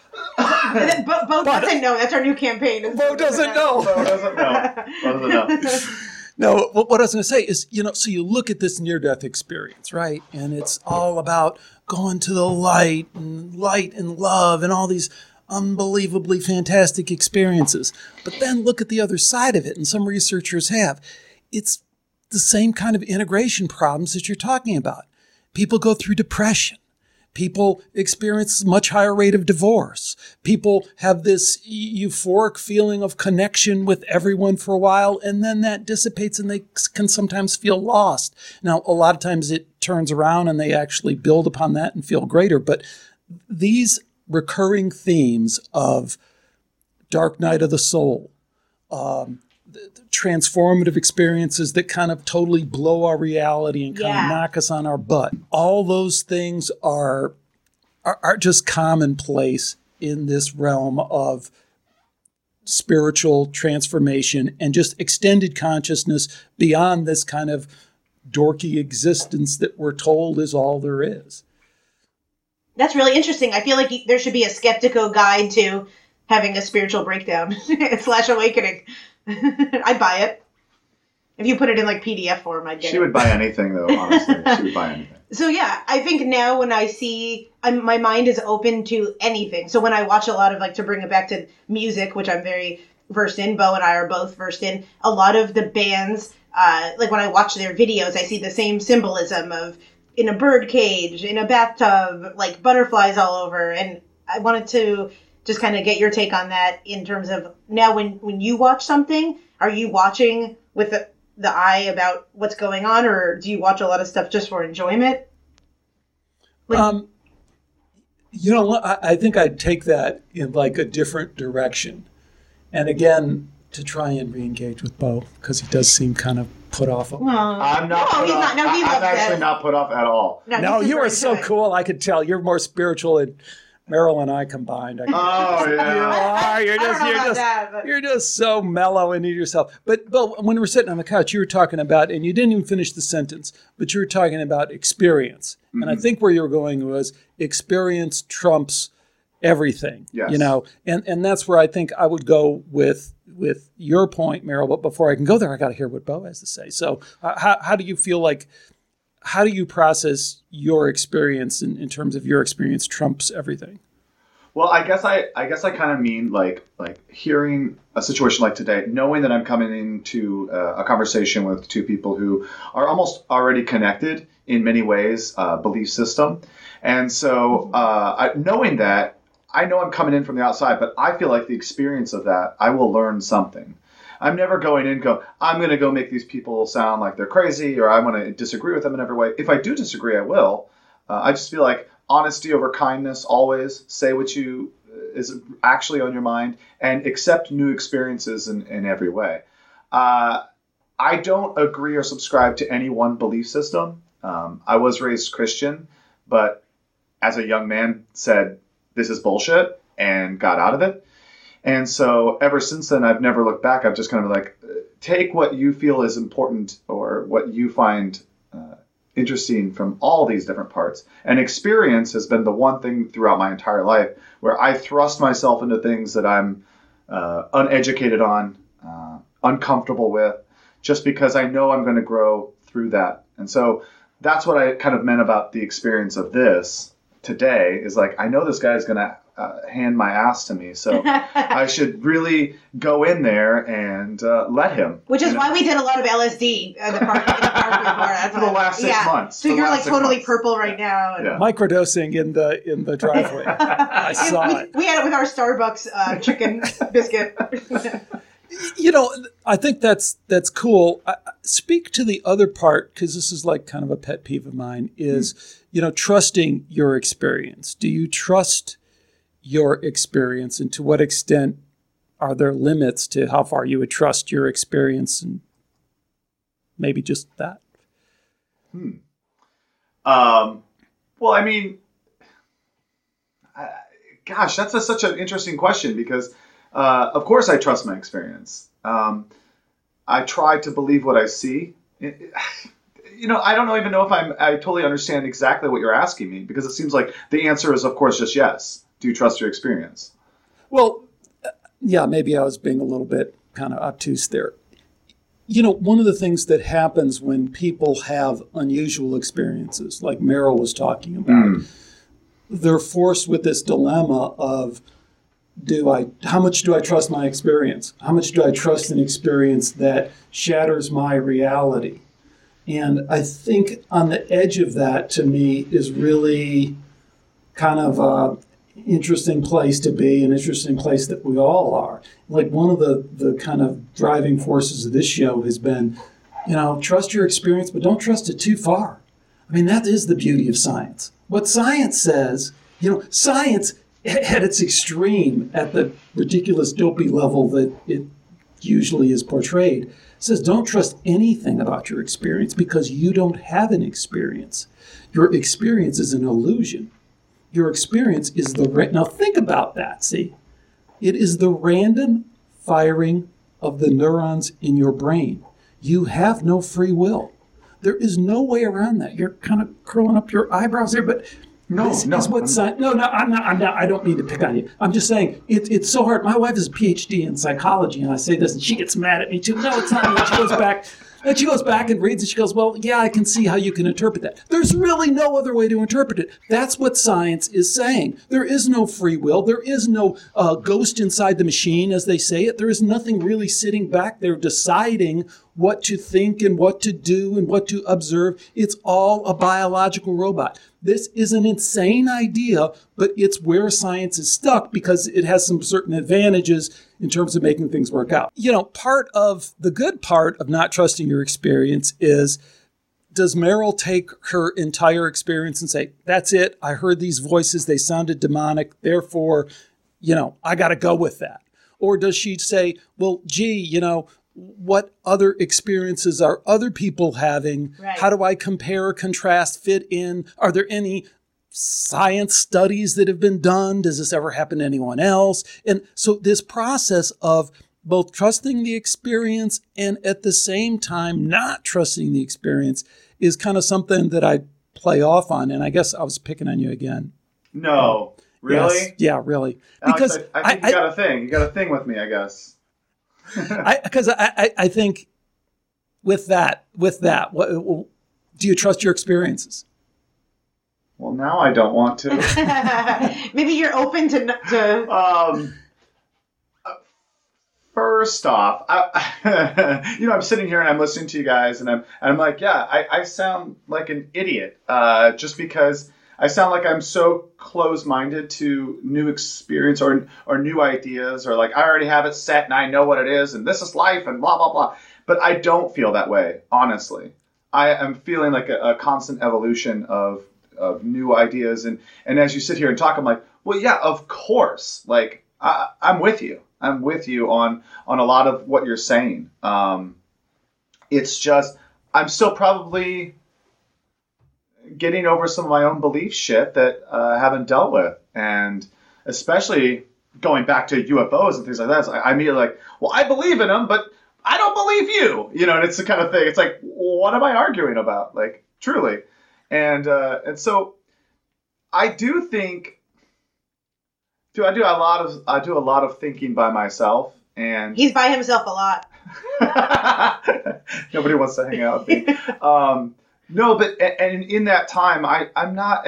Bo doesn't know. That's our new campaign. Bo doesn't know. Bo doesn't know. No, what I was going to say is, so you look at this near-death experience, right? And it's all about going to the light and love and all these unbelievably fantastic experiences. But then look at the other side of it, and some researchers have. It's the same kind of integration problems that you're talking about. People go through depression. People experience much higher rate of divorce. People have this euphoric feeling of connection with everyone for a while, and then that dissipates and they can sometimes feel lost. Now, a lot of times it turns around and they actually build upon that and feel greater. But these recurring themes of dark night of the soul, the transformative experiences that kind of totally blow our reality and kind of knock us on our butt. All those things are just commonplace in this realm of spiritual transformation and just extended consciousness beyond this kind of dorky existence that we're told is all there is. That's really interesting. I feel like there should be a Skeptico guide to having a spiritual breakdown / awakening. I'd buy it. If you put it in like PDF form, I'd get it. She would buy anything, though, honestly. She would buy anything. So yeah, I think now when I see, my mind is open to anything. So when I watch a lot of, like, to bring it back to music, which I'm very versed in, Bo and I are both versed in, a lot of the bands, like when I watch their videos, I see the same symbolism of in a bird cage, in a bathtub, like butterflies all over. And I wanted to just kind of get your take on that in terms of now when you watch something, are you watching with the eye about what's going on, or do you watch a lot of stuff just for enjoyment? I think I'd take that in like a different direction. And again, to try and re-engage with Bo, because he does seem kind of put off. I'm not put off. No, I'm actually not put off at all. No, you are so cool. I could tell. You're more spiritual than Meryl and I combined. You're just so mellow into yourself. But when we were sitting on the couch, you were talking about, and you didn't even finish the sentence, but you were talking about experience. Mm-hmm. And I think where you were going was experience trumps everything. Yes. You know, and that's where I think I would go with your point, Meryl. But before I can go there, I got to hear what Bo has to say. So how do you feel like? How do you process your experience in terms of your experience trumps everything? Well, I guess I kind of mean like hearing a situation like today, knowing that I'm coming into a conversation with two people who are almost already connected in many ways, belief system. And so knowing that, I know I'm coming in from the outside, but I feel like the experience of that, I will learn something. I'm never going in and I'm going to go make these people sound like they're crazy, or I'm going to disagree with them in every way. If I do disagree, I will. I just feel like honesty over kindness, always say what is actually on your mind, and accept new experiences in every way. I don't agree or subscribe to any one belief system. I was raised Christian, but as a young man said, this is bullshit, and got out of it. And so ever since then, I've never looked back. I've just kind of like, take what you feel is important or what you find interesting from all these different parts. And experience has been the one thing throughout my entire life where I thrust myself into things that I'm uneducated on, uncomfortable with, just because I know I'm going to grow through that. And so that's what I kind of meant about the experience of this today, is like, I know this guy is going to hand my ass to me, so I should really go in there and let him. Which is why we did a lot of LSD in the park before. For the last 6 months. So you're like totally purple right now. And microdosing in the driveway. I saw it. We had it with our Starbucks chicken biscuit. You know, I think that's cool. Speak to the other part, because this is like kind of a pet peeve of mine, is, trusting your experience. Do you trust your experience, and to what extent are there limits to how far you would trust your experience, and maybe just that? Well, I mean, gosh, that's such an interesting question, because of course I trust my experience. I try to believe what I see. I don't even know if I totally understand exactly what you're asking me, because it seems like the answer is, of course, just yes. Do you trust your experience? Well, yeah, maybe I was being a little bit kind of obtuse there. One of the things that happens when people have unusual experiences, like Meryl was talking about, they're forced with this dilemma of, how much do I trust my experience? How much do I trust an experience that shatters my reality? And I think on the edge of that, to me, is really kind of an interesting place to be, an interesting place that we all are. Like one of the kind of driving forces of this show has been, trust your experience, but don't trust it too far. I mean, that is the beauty of science. What science says, science at its extreme, at the ridiculous dopey level that it usually is portrayed, says don't trust anything about your experience because you don't have an experience. Your experience is an illusion. Your experience is now think about that, see? It is the random firing of the neurons in your brain. You have no free will. There is no way around that. You're kind of curling up your eyebrows here, but this is what science... No, I'm not. I don't mean to pick on you. I'm just saying it's so hard. My wife is a PhD in psychology, and I say this, and she gets mad at me too. No, it's not me. She goes back and reads, and she goes, well, yeah, I can see how you can interpret that. There's really no other way to interpret it. That's what science is saying. There is no free will. There is no ghost inside the machine, as they say it. There is nothing really sitting back there deciding what to think and what to do and what to observe. It's all a biological robot. This is an insane idea, but it's where science is stuck because it has some certain advantages in terms of making things work out. Part of the good part of not trusting your experience is, does Meryl take her entire experience and say, that's it, I heard these voices, they sounded demonic, therefore, I got to go with that? Or does she say, well, gee, what other experiences are other people having? Right. How do I compare, contrast, fit in? Are there any science studies that have been done? Does this ever happen to anyone else? And so this process of both trusting the experience and at the same time not trusting the experience is kind of something that I play off on. And I guess I was picking on you again. No, really? Yes. Yeah, really. Alex, because I think you got a thing. You got a thing with me, I guess. Because I think with that, do you trust your experiences? Well, now I don't want to. Maybe you're open to. First off, I'm sitting here and I'm listening to you guys, and I'm like, yeah, I sound like an idiot, just because I sound like I'm so close-minded to new experience or new ideas, or like I already have it set and I know what it is and this is life and blah, blah, blah. But I don't feel that way, honestly. I am feeling like a constant evolution of new ideas. And as you sit here and talk, I'm like, well, yeah, of course. Like, I'm with you. I'm with you on a lot of what you're saying. It's just, I'm still probably getting over some of my own belief shit that I haven't dealt with. And especially going back to UFOs and things like that, I immediately like, well, I believe in them, but I don't believe you. And it's the kind of thing. It's like, what am I arguing about? Like, truly. And so I do think, I do a lot of thinking by myself, and he's by himself a lot. Nobody wants to hang out with me. No, but and in that time, I'm not.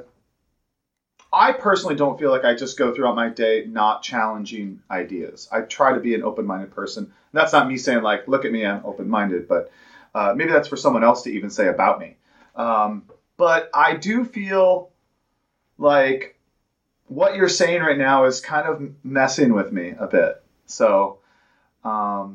I personally don't feel like I just go throughout my day not challenging ideas. I try to be an open-minded person. And that's not me saying like, look at me, I'm open-minded, but maybe that's for someone else to even say about me. But I do feel like what you're saying right now is kind of messing with me a bit. So, yeah,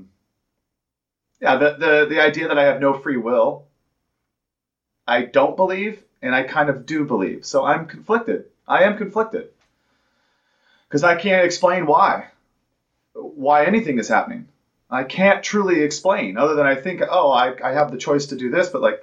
the idea that I have no free will, I don't believe, and I kind of do believe. So I'm conflicted. I am conflicted. Because I can't explain why anything is happening. I can't truly explain, other than I think, I have the choice to do this, but like,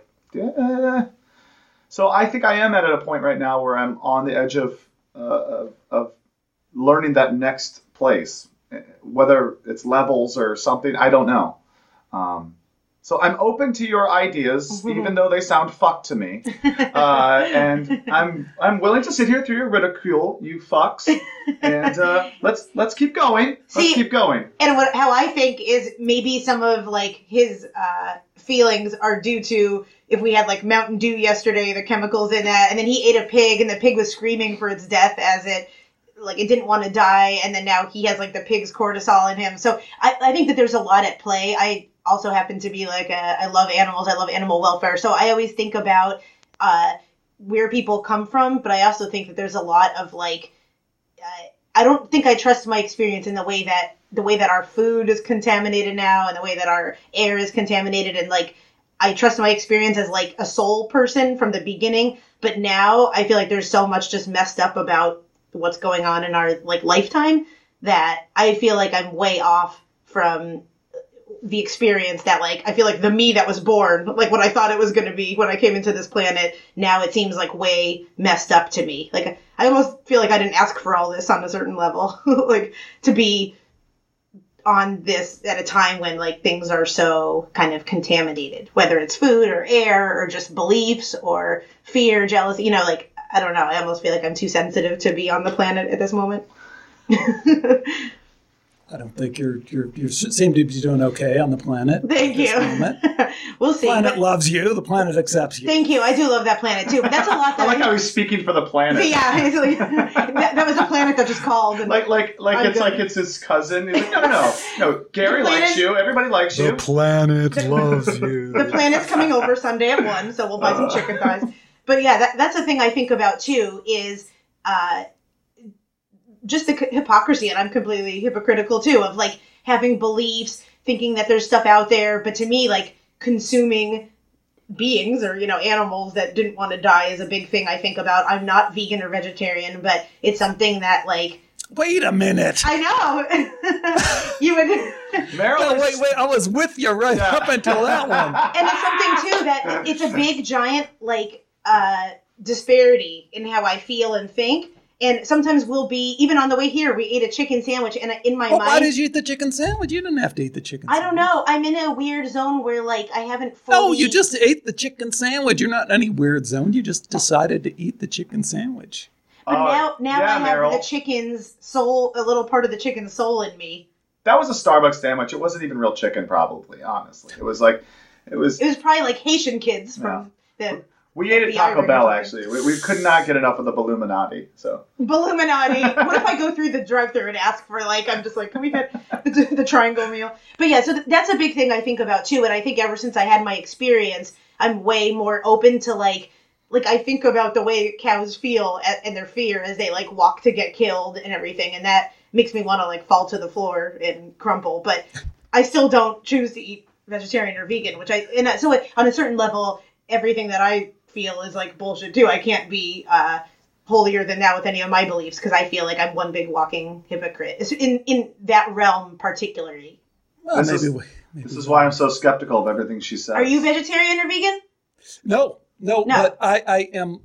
So I think I am at a point right now where I'm on the edge of learning that next place, whether it's levels or something, I don't know. So I'm open to your ideas, even though they sound fucked to me, and I'm willing to sit here through your ridicule, you fucks, and let's keep going. Let's keep going. And how I think is maybe some of like his feelings are due to, if we had like Mountain Dew yesterday, the chemicals in that, and then he ate a pig and the pig was screaming for its death as it didn't want to die, and then now he has like the pig's cortisol in him. So I think that there's a lot at play. also happen to be like I love animals. I love animal welfare. So I always think about where people come from, but I also think that there's a lot of like, I don't think I trust my experience in the way that our food is contaminated now and the way that our air is contaminated. And like, I trust my experience as like a soul person from the beginning. But now I feel like there's so much just messed up about what's going on in our like lifetime that I feel like I'm way off from the experience that like, I feel like the me that was born, like what I thought it was going to be when I came into this planet, now it seems like way messed up to me. Like I almost feel like I didn't ask for all this on a certain level, like to be on this at a time when like things are so kind of contaminated, whether it's food or air or just beliefs or fear, jealousy, you know, like, I don't know. I almost feel like I'm too sensitive to be on the planet at this moment. I don't think you seem to be doing okay on the planet. Thank you. We'll see. The planet loves you. The planet accepts you. Thank you. I do love that planet too. But that's a lot. That I like how he's speaking for the planet. Yeah, it's like, that was a planet that just called. And like it's his cousin. He's like, no. Gary likes you. Everybody likes you. The planet loves you. The planet's coming over Sunday at 1, so we'll buy some chicken thighs. But yeah, that's the thing I think about too is. Just the hypocrisy, and I'm completely hypocritical too, of like having beliefs, thinking that there's stuff out there, but to me, like consuming beings or, you know, animals that didn't want to die is a big thing I think about. I'm not vegan or vegetarian, but it's something that like... Wait a minute. I know. You would... Meryl, wait, I was with you right up until that one. And it's something too that it's a big, giant, like, disparity in how I feel and think. And sometimes we'll be, even on the way here, we ate a chicken sandwich, and in my mind... Why did you eat the chicken sandwich? You didn't have to eat the chicken sandwich. I don't know. I'm in a weird zone where, like, I haven't fully... No, you just ate the chicken sandwich. You're not in any weird zone. You just decided to eat the chicken sandwich. But now I have Meryl. the chicken's soul, a little part of the chicken's soul in me. That was a Starbucks sandwich. It wasn't even real chicken, probably, honestly. It was probably like Haitian kids from the... We ate at Taco Bell, actually. We could not get enough of the Balluminati, so. Balluminati. What if I go through the drive-thru and ask for, like, I'm just like, can we get the triangle meal? But yeah, so that's a big thing I think about, too. And I think ever since I had my experience, I'm way more open to, like I think about the way cows feel and their fear as they, like, walk to get killed and everything. And that makes me want to, like, fall to the floor and crumple. But I still don't choose to eat vegetarian or vegan, so on a certain level, everything that I feel is like bullshit too. I can't be holier than thou with any of my beliefs because I feel like I'm one big walking hypocrite in that realm particularly. Well, this is why I'm so skeptical of everything she says. Are you vegetarian or vegan? No. But I am,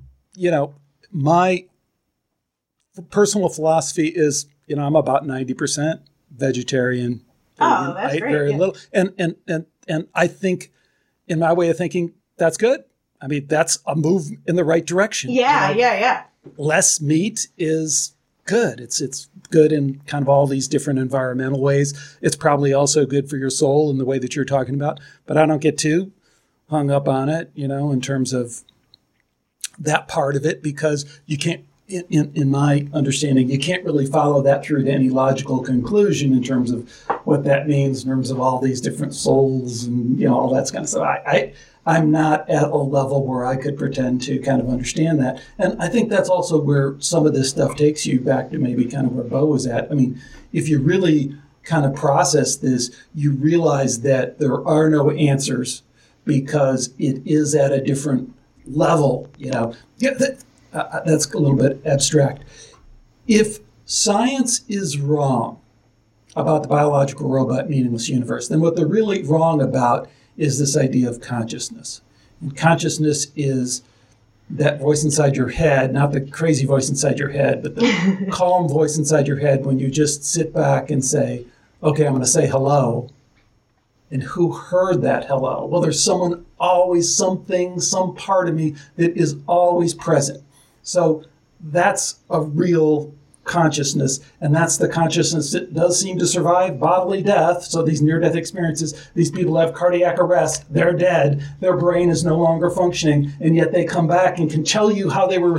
my personal philosophy is, I'm about 90% vegetarian. Oh, that's great. Very little. And I think in my way of thinking, that's good. I mean, that's a move in the right direction. Yeah. Less meat is good. It's good in kind of all these different environmental ways. It's probably also good for your soul in the way that you're talking about. But I don't get too hung up on it, in terms of that part of it, because you can't, in my understanding, you can't really follow that through to any logical conclusion in terms of what that means in terms of all these different souls and, all that kind of stuff. I'm not at a level where I could pretend to kind of understand that. And I think that's also where some of this stuff takes you back to maybe kind of where Bo was at. I mean, if you really kind of process this, you realize that there are no answers because it is at a different level, that's a little bit abstract. If science is wrong about the biological robot meaningless universe, then what they're really wrong about is this idea of consciousness. And consciousness is that voice inside your head, not the crazy voice inside your head, but the calm voice inside your head when you just sit back and say, okay, I'm going to say hello. And who heard that hello? Well, there's someone always, something, some part of me that is always present. So that's a real consciousness, and that's the consciousness that does seem to survive bodily death. So these near-death experiences, these people have cardiac arrest, they're dead, their brain is no longer functioning, and yet they come back and can tell you how they were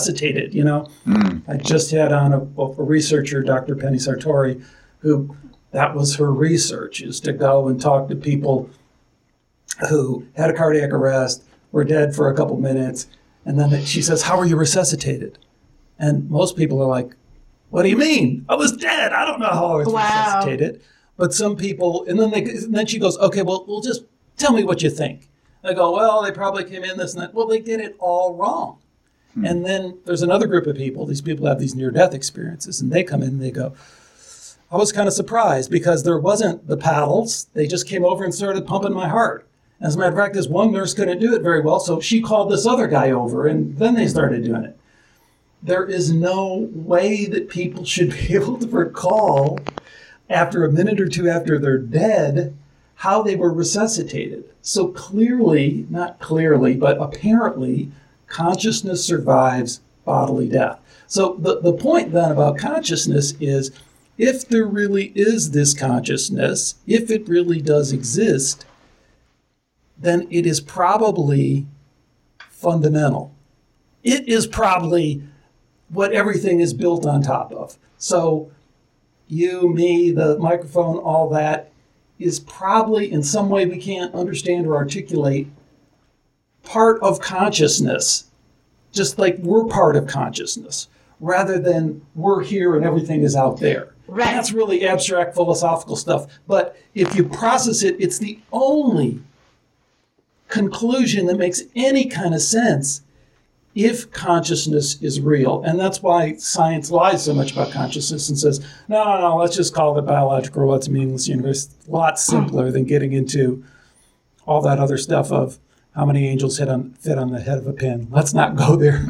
resuscitated, I just had on a researcher, Dr. Penny Sartori, who That was her research, is to go and talk to people who had a cardiac arrest, were dead for a couple minutes, and then she says, how were you resuscitated? And most people are like, what do you mean? I was dead. I don't know how I was resuscitated. But some people, and then she goes, okay, well, just tell me what you think. They go, well, they probably came in this and that. Well, they did it all wrong. And then there's another group of people. These people have these near-death experiences, and they come in and they go, I was kind of surprised because there wasn't the paddles. They just came over and started pumping my heart. As a matter of fact, this one nurse couldn't do it very well, so she called this other guy over, and then they started doing it. There is no way that people should be able to recall after a minute or two after they're dead how they were resuscitated. So clearly, not clearly, but apparently, consciousness survives bodily death. So the point then about consciousness is, if there really is this consciousness, if it really does exist, then it is probably fundamental. It is probably what everything is built on top of. So you, me, the microphone, all that is probably in some way we can't understand or articulate part of consciousness, just like we're part of consciousness, rather than we're here and everything is out there. Right. That's really abstract philosophical stuff. But if you process it, it's the only conclusion that makes any kind of sense if consciousness is real. And that's why science lies so much about consciousness and says, no, let's just call it biological, what's a meaningless universe. A lot simpler than getting into all that other stuff of how many angels fit on the head of a pin. Let's not go there.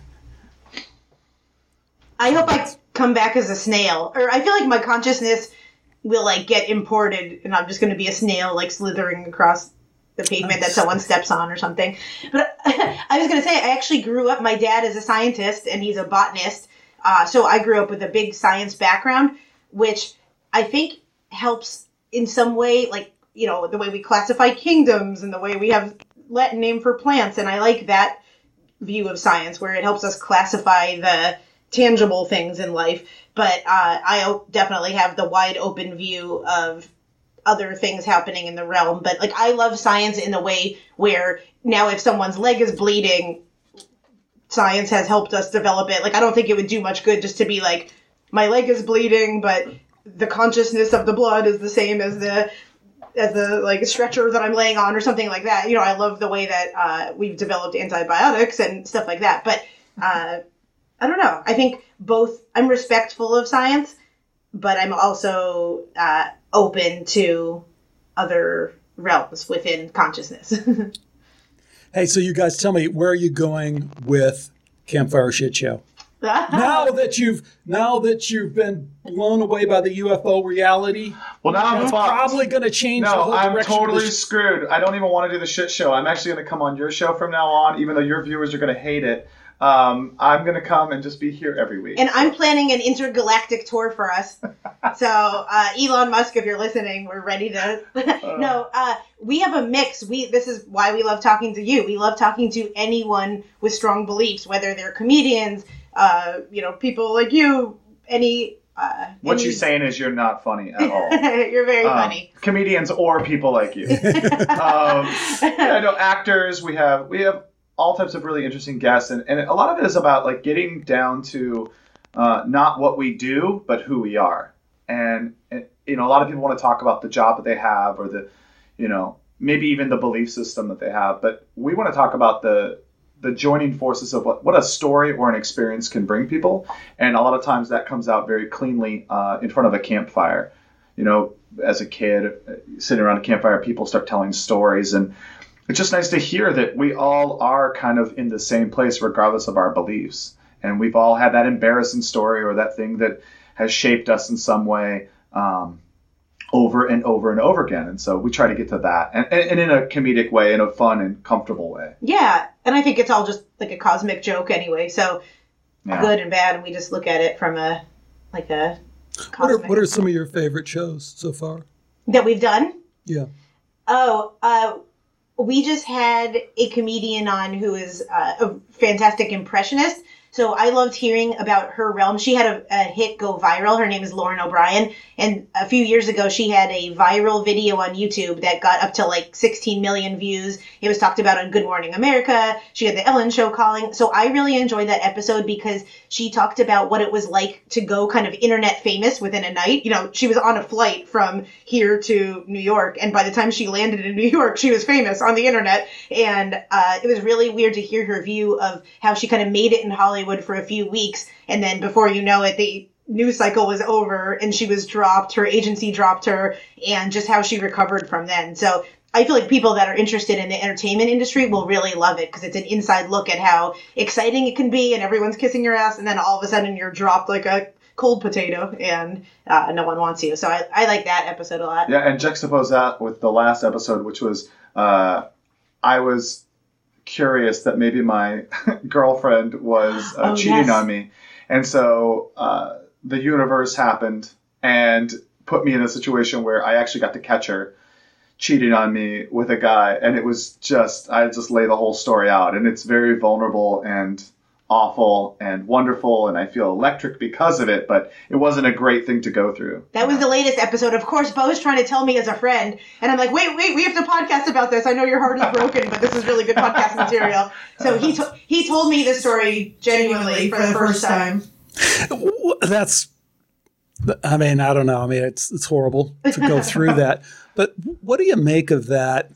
I hope I come back as a snail. Or I feel like my consciousness will like get imported and I'm just going to be a snail like slithering across the pavement that someone steps on or something. But I was going to say, I actually grew up, my dad is a scientist and he's a botanist. So I grew up with a big science background, which I think helps in some way, like, you know, the way we classify kingdoms and the way we have Latin name for plants. And I like that view of science where it helps us classify the tangible things in life. But I definitely have the wide open view of other things happening in the realm. But like, I love science in a way where now if someone's leg is bleeding, science has helped us develop it. Like, I don't think it would do much good just to be like, my leg is bleeding, but the consciousness of the blood is the same as the like stretcher that I'm laying on or something like that. You know, I love the way that we've developed antibiotics and stuff like that. But I don't know. I think both, I'm respectful of science, but I'm also open to other realms within consciousness. Hey, so you guys tell me, where are you going with Campfire Shit Show? now that you've been blown away by the UFO reality, well, now I'm it's fucked. probably going to change the whole I'm direction. totally screwed. I don't even want to do the shit show. I'm actually going to come on your show from now on, even though your viewers are going to hate it. I'm going to come and just be here every week. And I'm planning an intergalactic tour for us. So, Elon Musk, if you're listening, we're ready to... No, we have a mix. This is why we love talking to you. We love talking to anyone with strong beliefs, whether they're comedians, people like you, what you're saying is you're not funny at all. You're very funny. Comedians or people like you. Actors. We have all types of really interesting guests, and a lot of it is about like getting down to not what we do, but who we are. And a lot of people want to talk about the job that they have, or the, maybe even the belief system that they have. But we want to talk about the joining forces of what a story or an experience can bring people. And a lot of times that comes out very cleanly in front of a campfire. As a kid, sitting around a campfire, people start telling stories, and it's just nice to hear that we all are kind of in the same place regardless of our beliefs. And we've all had that embarrassing story or that thing that has shaped us in some way over and over and over again. And so we try to get to that and in a comedic way, in a fun and comfortable way. Yeah. And I think it's all just like a cosmic joke anyway. So good and bad. And we just look at it from a cosmic... What are some of your favorite shows so far? That we've done? Yeah. We just had a comedian on who is a fantastic impressionist. So I loved hearing about her realm. She had a hit go viral. Her name is Lauren O'Brien. And a few years ago, she had a viral video on YouTube that got up to like 16 million views. It was talked about on Good Morning America. She had the Ellen Show calling. So I really enjoyed that episode because she talked about what it was like to go kind of internet famous within a night. You know, she was on a flight from here to New York. And by the time she landed in New York, she was famous on the internet. And it was really weird to hear her view of how she kind of made it in Hollywood for a few weeks. And then before you know it, the news cycle was over and she was dropped. Her agency dropped her, and just how she recovered from then. So I feel like people that are interested in the entertainment industry will really love it because it's an inside look at how exciting it can be and everyone's kissing your ass. And then all of a sudden you're dropped like a cold potato and no one wants you. So I like that episode a lot. Yeah, and juxtapose that with the last episode, which was I was curious that maybe my girlfriend was cheating on me. And so the universe happened and put me in a situation where I actually got to catch her cheating on me with a guy. And it was I just lay the whole story out. And it's very vulnerable and awful and wonderful, and I feel electric because of it, but it wasn't a great thing to go through. That was the latest episode. Of course, Bo's trying to tell me as a friend, and I'm like, wait, we have to podcast about this. I know your heart is broken, but this is really good podcast material. So he told me this story genuinely for the first time. That's, I mean, I don't know. I mean, it's horrible to go through that. But what do you make of that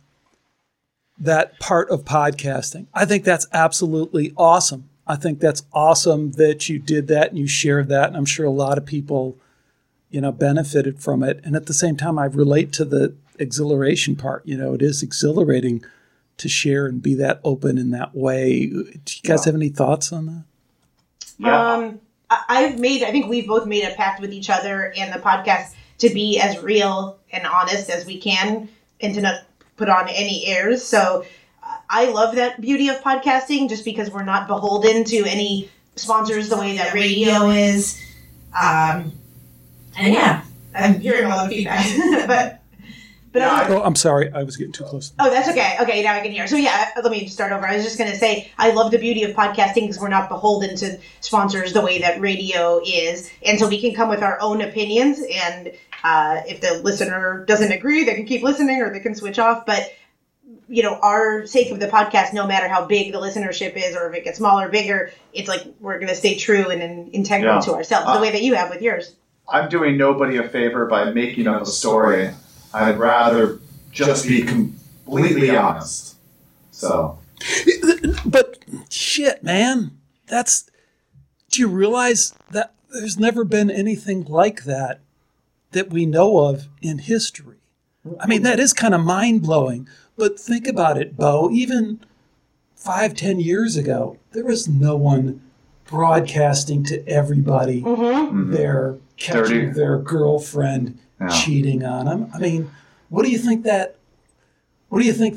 part of podcasting? I think that's absolutely awesome. I think that's awesome that you did that and you shared that. And I'm sure a lot of people, benefited from it. And at the same time, I relate to the exhilaration part. It is exhilarating to share and be that open in that way. Do you guys have any thoughts on that? Yeah. I think we've both made a pact with each other and the podcast to be as real and honest as we can and to not put on any airs. So I love that beauty of podcasting just because we're not beholden to any sponsors the way that radio is. And yeah, I'm hearing a lot of feedback. but I'm sorry. I was getting too close. Oh, that's okay. Okay, now I can hear. So yeah, let me just start over. I was just going to say, I love the beauty of podcasting because we're not beholden to sponsors the way that radio is. And so we can come with our own opinions. And if the listener doesn't agree, they can keep listening or they can switch off. But, our sake of the podcast, no matter how big the listenership is or if it gets smaller or bigger, it's like we're going to stay true and integral to ourselves, the way that you have with yours. I'm doing nobody a favor by making up a story. I'd rather just be completely honest. So. But shit, man, do you realize that there's never been anything like that we know of in history? I mean, that is kind of mind-blowing. But think about it, Bo. Even 5-10 years ago, there was no one broadcasting to everybody they're catching their girlfriend cheating on them. I mean, what do you think about that? What do you think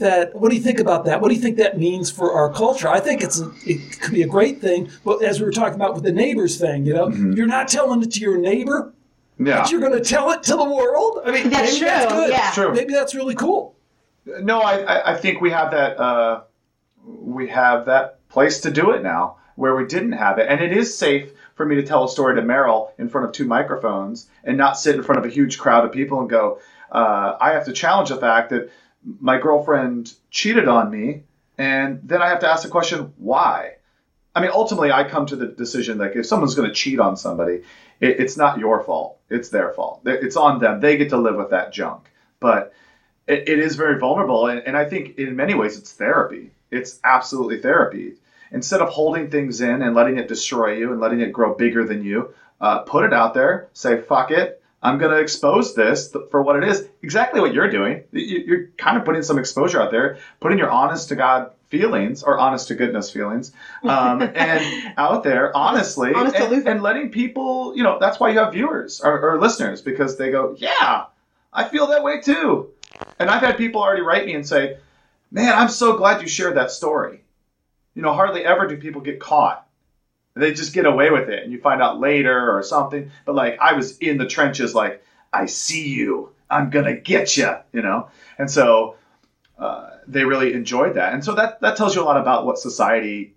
that means for our culture? I think it could be a great thing. But as we were talking about with the neighbors thing, you're not telling it to your neighbor, but you're going to tell it to the world. I mean, that's maybe true. That's good. Yeah. True. Maybe that's really cool. No, I think we have that. We have that place to do it now, where we didn't have it, and it is safe for me to tell a story to Meryl in front of 2 microphones and not sit in front of a huge crowd of people and go, I have to challenge the fact that my girlfriend cheated on me, and then I have to ask the question, why? I mean, ultimately, I come to the decision that if someone's going to cheat on somebody, it's not your fault. It's their fault. It's on them. They get to live with that junk. But it is very vulnerable, and I think in many ways it's therapy. It's absolutely therapy. Instead of holding things in and letting it destroy you and letting it grow bigger than you, put it out there, say, fuck it, I'm going to expose this for what it is. Exactly what you're doing. You're kind of putting some exposure out there, putting your honest to God feelings or honest to goodness feelings and out there honestly and letting people, that's why you have viewers or listeners, because they go, yeah, I feel that way too. And I've had people already write me and say, man, I'm so glad you shared that story. Hardly ever do people get caught. They just get away with it, and you find out later or something. But, I was in the trenches, I see you. I'm going to get you, And so they really enjoyed that. And so that tells you a lot about what society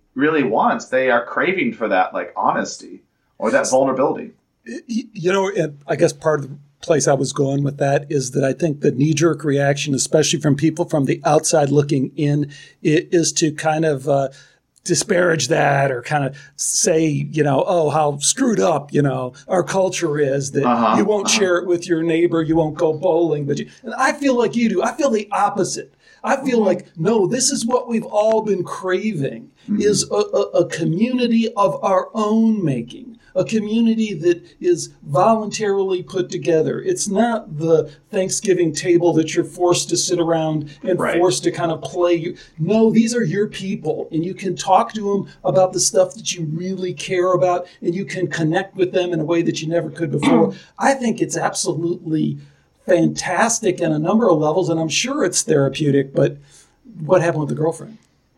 really wants. They are craving for that like honesty or that vulnerability. You know, and I guess part of the place I was going with that is that I think the knee-jerk reaction, especially from people from the outside looking in, is to kind of disparage that or kind of say, you know, oh, how screwed up, you know, our culture is that you won't share it with your neighbor, you won't go bowling. And I feel like you do. I feel the opposite. I feel like, no, this is what we've all been craving, is a community of our own making, a community that is voluntarily put together. It's not the Thanksgiving table that you're forced to sit around and forced to kind of play. No, these are your people, and you can talk to them about the stuff that you really care about, and you can connect with them in a way that you never could before. I think it's absolutely fantastic in a number of levels, and I'm sure it's therapeutic, but what happened with the girlfriend?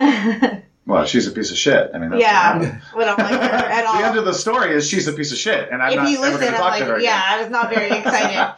Well, she's a piece of shit. I mean, that's we don't like her at all. The end of the story is she's a piece of shit, and I'm if not you ever listen, going to talk I'm to her like, again. I was not very excited.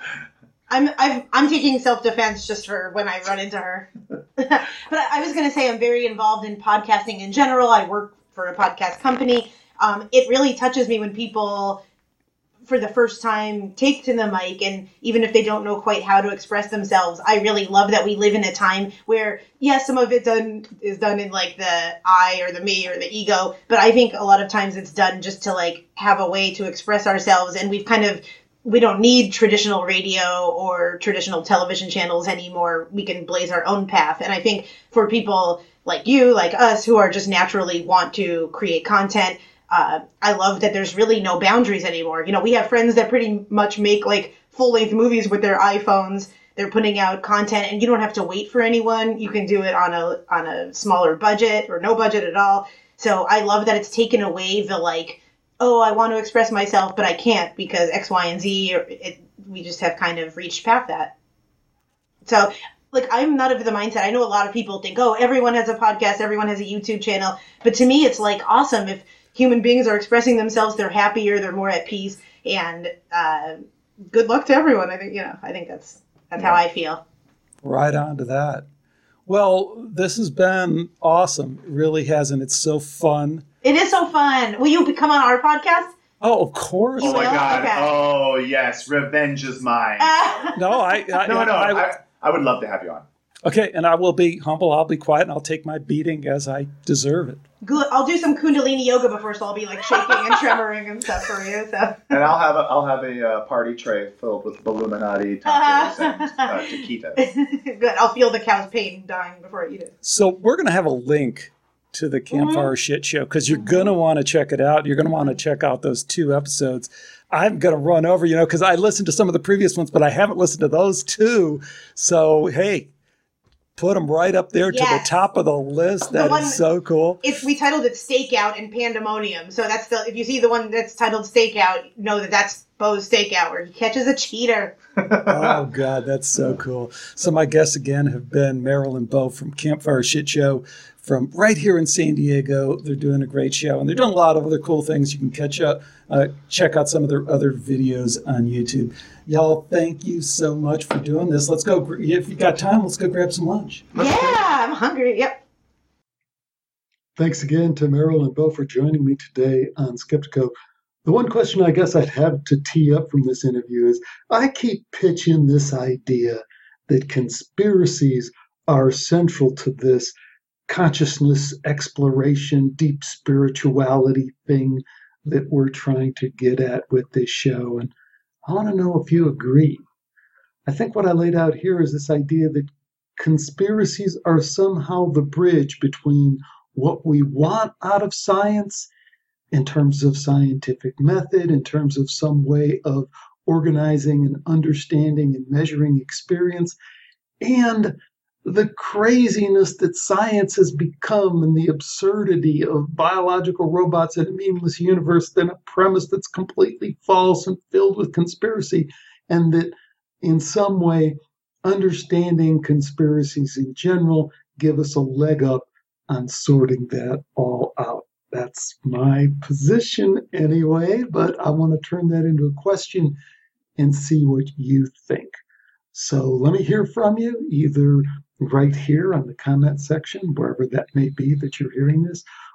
I'm taking self-defense just for when I run into her. But I was going to say I'm very involved in podcasting in general. I work for a podcast company. It really touches me when people, for the first time, take to the mic, and even if they don't know quite how to express themselves, I really love that we live in a time where, yes, some of it is done in like the I or the me or the ego, but I think a lot of times it's done just to like have a way to express ourselves, and we don't need traditional radio or traditional television channels anymore. We can blaze our own path. And I think for people like you, like us, who are just naturally want to create content, I love that there's really no boundaries anymore. You know, we have friends that pretty much make like full-length movies with their iPhones. They're putting out content, and you don't have to wait for anyone. You can do it on a smaller budget or no budget at all. So I love that it's taken away the like, oh, I want to express myself, but I can't because X, Y, and Z. We just have kind of reached past that. So, like, I'm not of the mindset. I know a lot of people think, oh, everyone has a podcast, everyone has a YouTube channel. But to me, it's like awesome if human beings are expressing themselves, they're happier, they're more at peace, and good luck to everyone. I think that's how I feel. Right on to that. Well, this has been awesome. It really has, and it's so fun. It is so fun. Will you come on our podcast? Oh, of course. Oh my God! Okay. Oh yes, revenge is mine. No, I would love to have you on. Okay, and I will be humble. I'll be quiet, and I'll take my beating as I deserve it. Good. I'll do some Kundalini yoga before, so I'll be like shaking and tremoring and stuff for you. So. And I'll have a party tray filled with Illuminati tacos and taquitos. Good. I'll feel the cow's pain dying before I eat it. So we're going to have a link to the Campfire Shit Show because you're going to want to check it out. You're going to want to check out those 2 episodes. I'm going to run over, because I listened to some of the previous ones, but I haven't listened to those 2. So, hey, put them right up there to the top of the list. That is so cool. We titled it Stakeout and Pandemonium. So that's if you see the one that's titled Stakeout, know that that's Bo's Stakeout, where he catches a cheater. Oh, God, that's so cool. So my guests again have been Meryl and Bo from Campfire Shit Show from right here in San Diego. They're doing a great show, and they're doing a lot of other cool things. You can check out some of their other videos on YouTube. Y'all, thank you so much for doing this. Let's go. If you got time, let's go grab some lunch. I'm hungry. Yep. Thanks again to Meryl and Bo for joining me today on Skeptico. The one question I guess I'd have to tee up from this interview is I keep pitching this idea that conspiracies are central to this consciousness exploration, deep spirituality thing that we're trying to get at with this show. And I want to know if you agree. I think what I laid out here is this idea that conspiracies are somehow the bridge between what we want out of science in terms of scientific method, in terms of some way of organizing and understanding and measuring experience, and the craziness that science has become and the absurdity of biological robots in a meaningless universe, then a premise that's completely false and filled with conspiracy, and that in some way understanding conspiracies in general give us a leg up on sorting that all out. That's my position anyway, but I want to turn that into a question and see what you think. So let me hear from you, either right here on the comment section, wherever that may be that you're hearing this,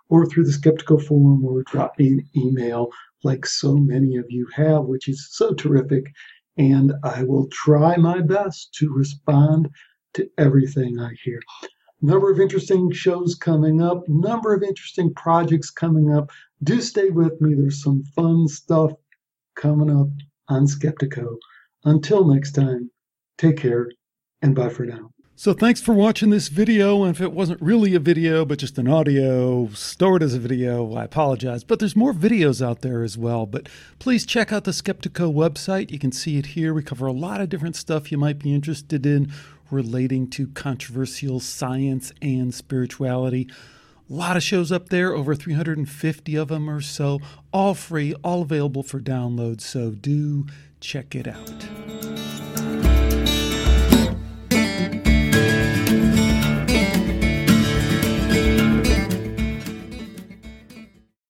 or through the Skeptical Forum, or drop me an email like so many of you have, which is so terrific. And I will try my best to respond to everything I hear. Number of interesting shows coming up, number of interesting projects coming up. Do stay with me. There's some fun stuff coming up on Skeptico. Until next time, take care and bye for now. So thanks for watching this video, and if it wasn't really a video, but just an audio stored as a video, I apologize. But there's more videos out there as well. But please check out the Skeptico website. You can see it here. We cover a lot of different stuff you might be interested in relating to controversial science and spirituality. A lot of shows up there, over 350 of them or so, all free, all available for download. So do check it out.